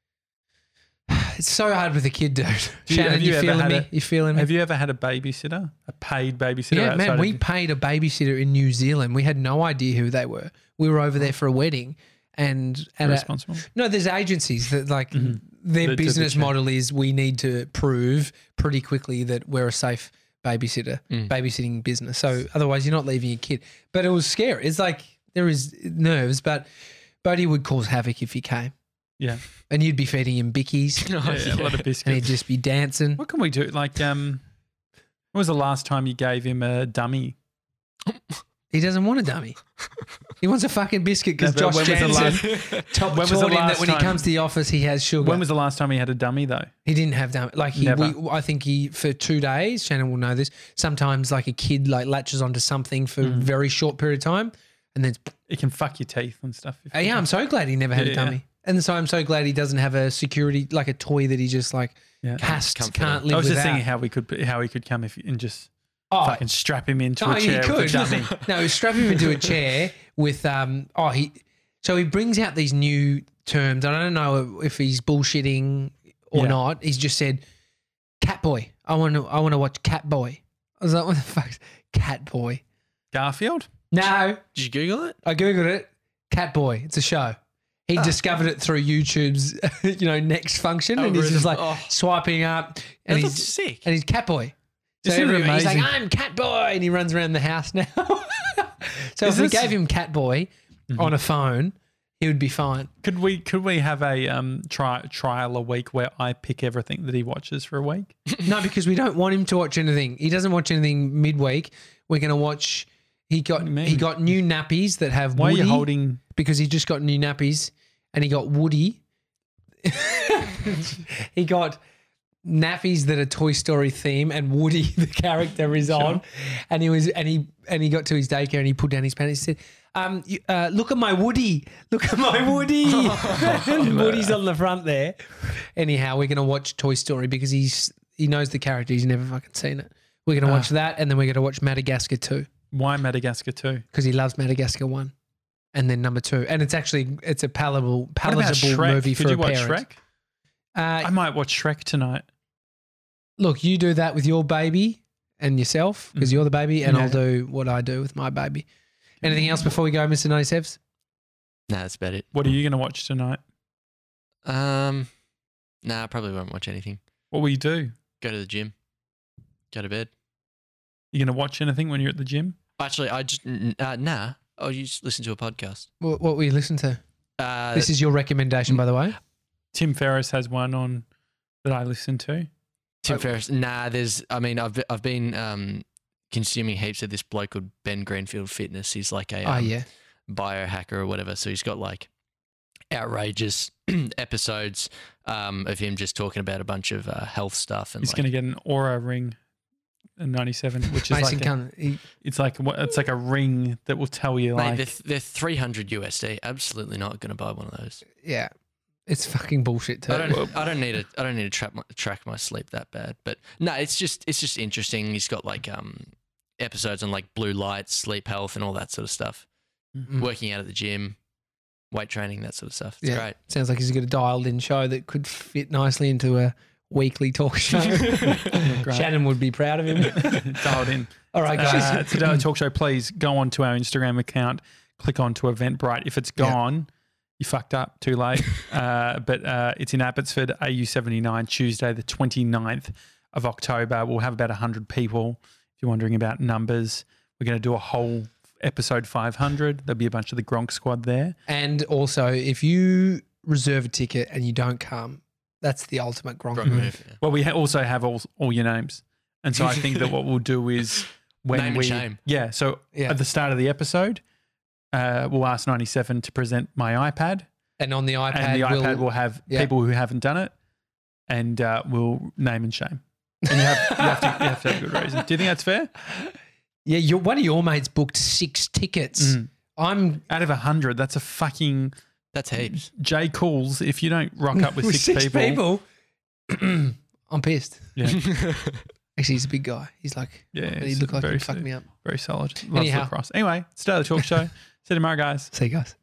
C: It's so hard with a kid, dude.
B: Do you-
C: Shannon,
B: have
C: you,
B: you ever
C: feeling
B: had
C: me?
B: a-
C: you feeling me?
B: Have you ever had a babysitter? A paid babysitter?
C: Yeah, man,
B: outside
C: we
B: of-
C: paid a babysitter in New Zealand. We had no idea who they were. We were over there for a wedding, and at a,
B: Responsible.
C: no, there's agencies that like their
B: That do the
C: business
B: check.
C: model is we need to prove pretty quickly that we're a safe babysitter, babysitting business. So otherwise, you're not leaving your kid. But it was scary. It's like there is nerves, but Bodie would cause havoc if he came,
B: Yeah.
C: and you'd be feeding him bickies,
D: Oh,
B: yeah, A lot of
C: and he'd
B: biscuits.
C: just be dancing.
B: What can we do? Like, um, when was the last time you gave him a dummy?
C: He doesn't want a dummy. He wants a fucking biscuit because
B: No, but
C: Josh
B: when was the
C: Jansen top
B: when was
C: taught
B: the
C: him that
B: last
C: when he
B: time-
C: comes to the office, he has sugar.
B: When was the last time he had a dummy, though?
C: he didn't have dummy. Like he,
B: Never.
C: we, I think he for two days. Shannon will know this. Sometimes like a kid like latches onto something for
B: Mm.
C: a very short period of time, and then
B: It can fuck your teeth and stuff. if
C: oh,
B: you-
C: yeah, I'm so glad he never had
B: Yeah,
C: a dummy. And so I'm so glad he doesn't have a security like a toy that he just like
B: Yeah.
C: has
D: Comforter.
C: can't live
B: I was just
C: without.
B: thinking how we could how he could come if and just
C: oh,
B: fucking strap him into
C: Oh,
B: a
C: you
B: chair
C: could.
B: with a dummy.
C: No, strap him into a chair with um. Oh, he. So he brings out these new terms. I don't know if he's bullshitting or
B: Yeah.
C: not. He's just said, "Cat boy." I want to. I want to watch Cat Boy. I was like, "What the fuck's Cat Boy?"
B: Garfield?
C: No,
D: Did you Google it?
C: I googled it. Cat Boy. It's a show. He discovered it through YouTube's, you know, next function, and he's just like
D: Algorithm. Oh.
C: swiping up, and
D: That's
C: he's
D: sick.
C: and he's Cat Boy. So
B: Isn't it
C: everywhere, he's like,
B: amazing?
C: I'm Cat Boy, and he runs around the house now. so
B: Is
C: if we
B: this-
C: gave him Cat Boy on a phone, he would be fine.
B: Could we could we have a um try trial a week where I pick everything that he watches for a week?
C: No, because we don't want him to watch anything. He doesn't watch anything midweek. We're going to watch. He got
B: do you mean?
C: he got new nappies that have
B: Why
C: Woody
B: are you holding?
C: because he just got new nappies, and he got Woody. He got nappies that are Toy Story theme, and Woody the character is on, and he was and he and he got to his daycare and he pulled down his pants. He said, um, you- uh, "Look at my Woody! Look at my Woody!" And Woody's on the front there. Anyhow, we're gonna watch Toy Story because he's he knows the character. He's never fucking seen it. We're gonna watch that, and then we're gonna watch Madagascar two
B: Why Madagascar too?
C: because he loves Madagascar one, and then number two, and it's actually it's a palatable
B: What about
C: palatable
B: Shrek?
C: movie
B: Did
C: for
B: you
C: a
B: watch
C: parent.
B: Shrek?
C: Uh,
B: I might watch Shrek tonight.
C: look, you do that with your baby and yourself because
B: Mhm.
C: you're the baby, and
B: Yeah.
C: I'll do what I do with my baby. Anything else before we go, Mister ninety-sevens?
D: Nah, that's about it.
B: What are you going to watch tonight?
D: Um, nah, I probably won't watch anything.
B: What will you do?
D: Go to the gym. Go to bed.
B: You going to watch anything when you're at the gym?
D: Actually, I just n- uh, nah. I'll just listen to a podcast.
C: What, what will you listen to?
D: Uh,
C: This is your recommendation, by the way.
B: Tim Ferriss has one on that I listen to.
D: Tim Ferriss. Nah, there's. I mean, I've I've been um consuming heaps of this bloke called Ben Greenfield Fitness. He's like a
C: Oh
D: um,
C: yeah,
D: biohacker or whatever. So he's got like outrageous episodes um, of him just talking about a bunch of uh, health stuff and
B: He's
D: like,
B: going to get an Aura ring ninety-seven, which is
C: Mason
B: like a,
C: Cunn, he,
B: it's like what- it's like a ring that will tell you
D: Mate,
B: like
D: they're, they're three hundred U S D. Absolutely not going to buy one of those.
C: yeah, it's fucking bullshit too.
D: I don't. I don't need to. I don't need to track my, track my sleep that bad. But no, it's just. It's just interesting. He's got like um episodes on like blue light, sleep health, and all that sort of stuff.
C: Mm.
D: Working out at the gym, weight training, that sort of stuff. It's
C: Yeah.
D: great.
C: Sounds like he's got a dialed-in show that could fit nicely into a weekly talk show.
B: Great.
C: Shannon would be proud of him.
B: dialed in.
C: All right, guys.
B: Uh, it's a Daily Talk Show. Please go on to our Instagram account, click on to Eventbrite. If it's
C: Yeah.
B: gone, you fucked up, too late. uh, but uh, it's in Abbotsford, A U seventy-nine, Tuesday the twenty-ninth of October. We'll have about one hundred people. If you're wondering about numbers, we're going to do a whole episode five hundred. There'll be a bunch of the Gronk squad there.
C: And also, if you reserve a ticket and you don't come, that's the ultimate Gronk
D: Wrong
C: move.
D: move. Yeah.
B: Well, we ha- also have all, all your names. And so I think that what we'll do is when
D: Name and
B: we
D: shame.
B: yeah, so
C: Yeah.
B: at the start of the episode, uh, we'll ask ninety-seven to present my iPad,
C: And on the iPad,
B: and the
C: we'll,
B: iPad will have
C: yeah.
B: people who haven't done it, and uh, we'll name and shame. And you have, you, have to, you have to have a good reason. Do you think that's fair?
C: yeah, your, one of your mates booked six tickets.
B: Mm.
C: I'm
B: Out of a hundred, that's a fucking
D: That's heaps.
B: J Cools. If you don't rock up with,
C: with
B: six, people,
C: people. I'm pissed.
B: yeah,
C: Actually, he's a big guy. He's like,
B: yeah,
C: he
B: it's
C: looked like
B: very
C: he'd fuck
B: solid.
C: me up.
B: Very solid. Loves
C: Anyhow.
B: lacrosse. Anyway, it's Daily Talk Show. See you tomorrow, guys.
C: See you guys.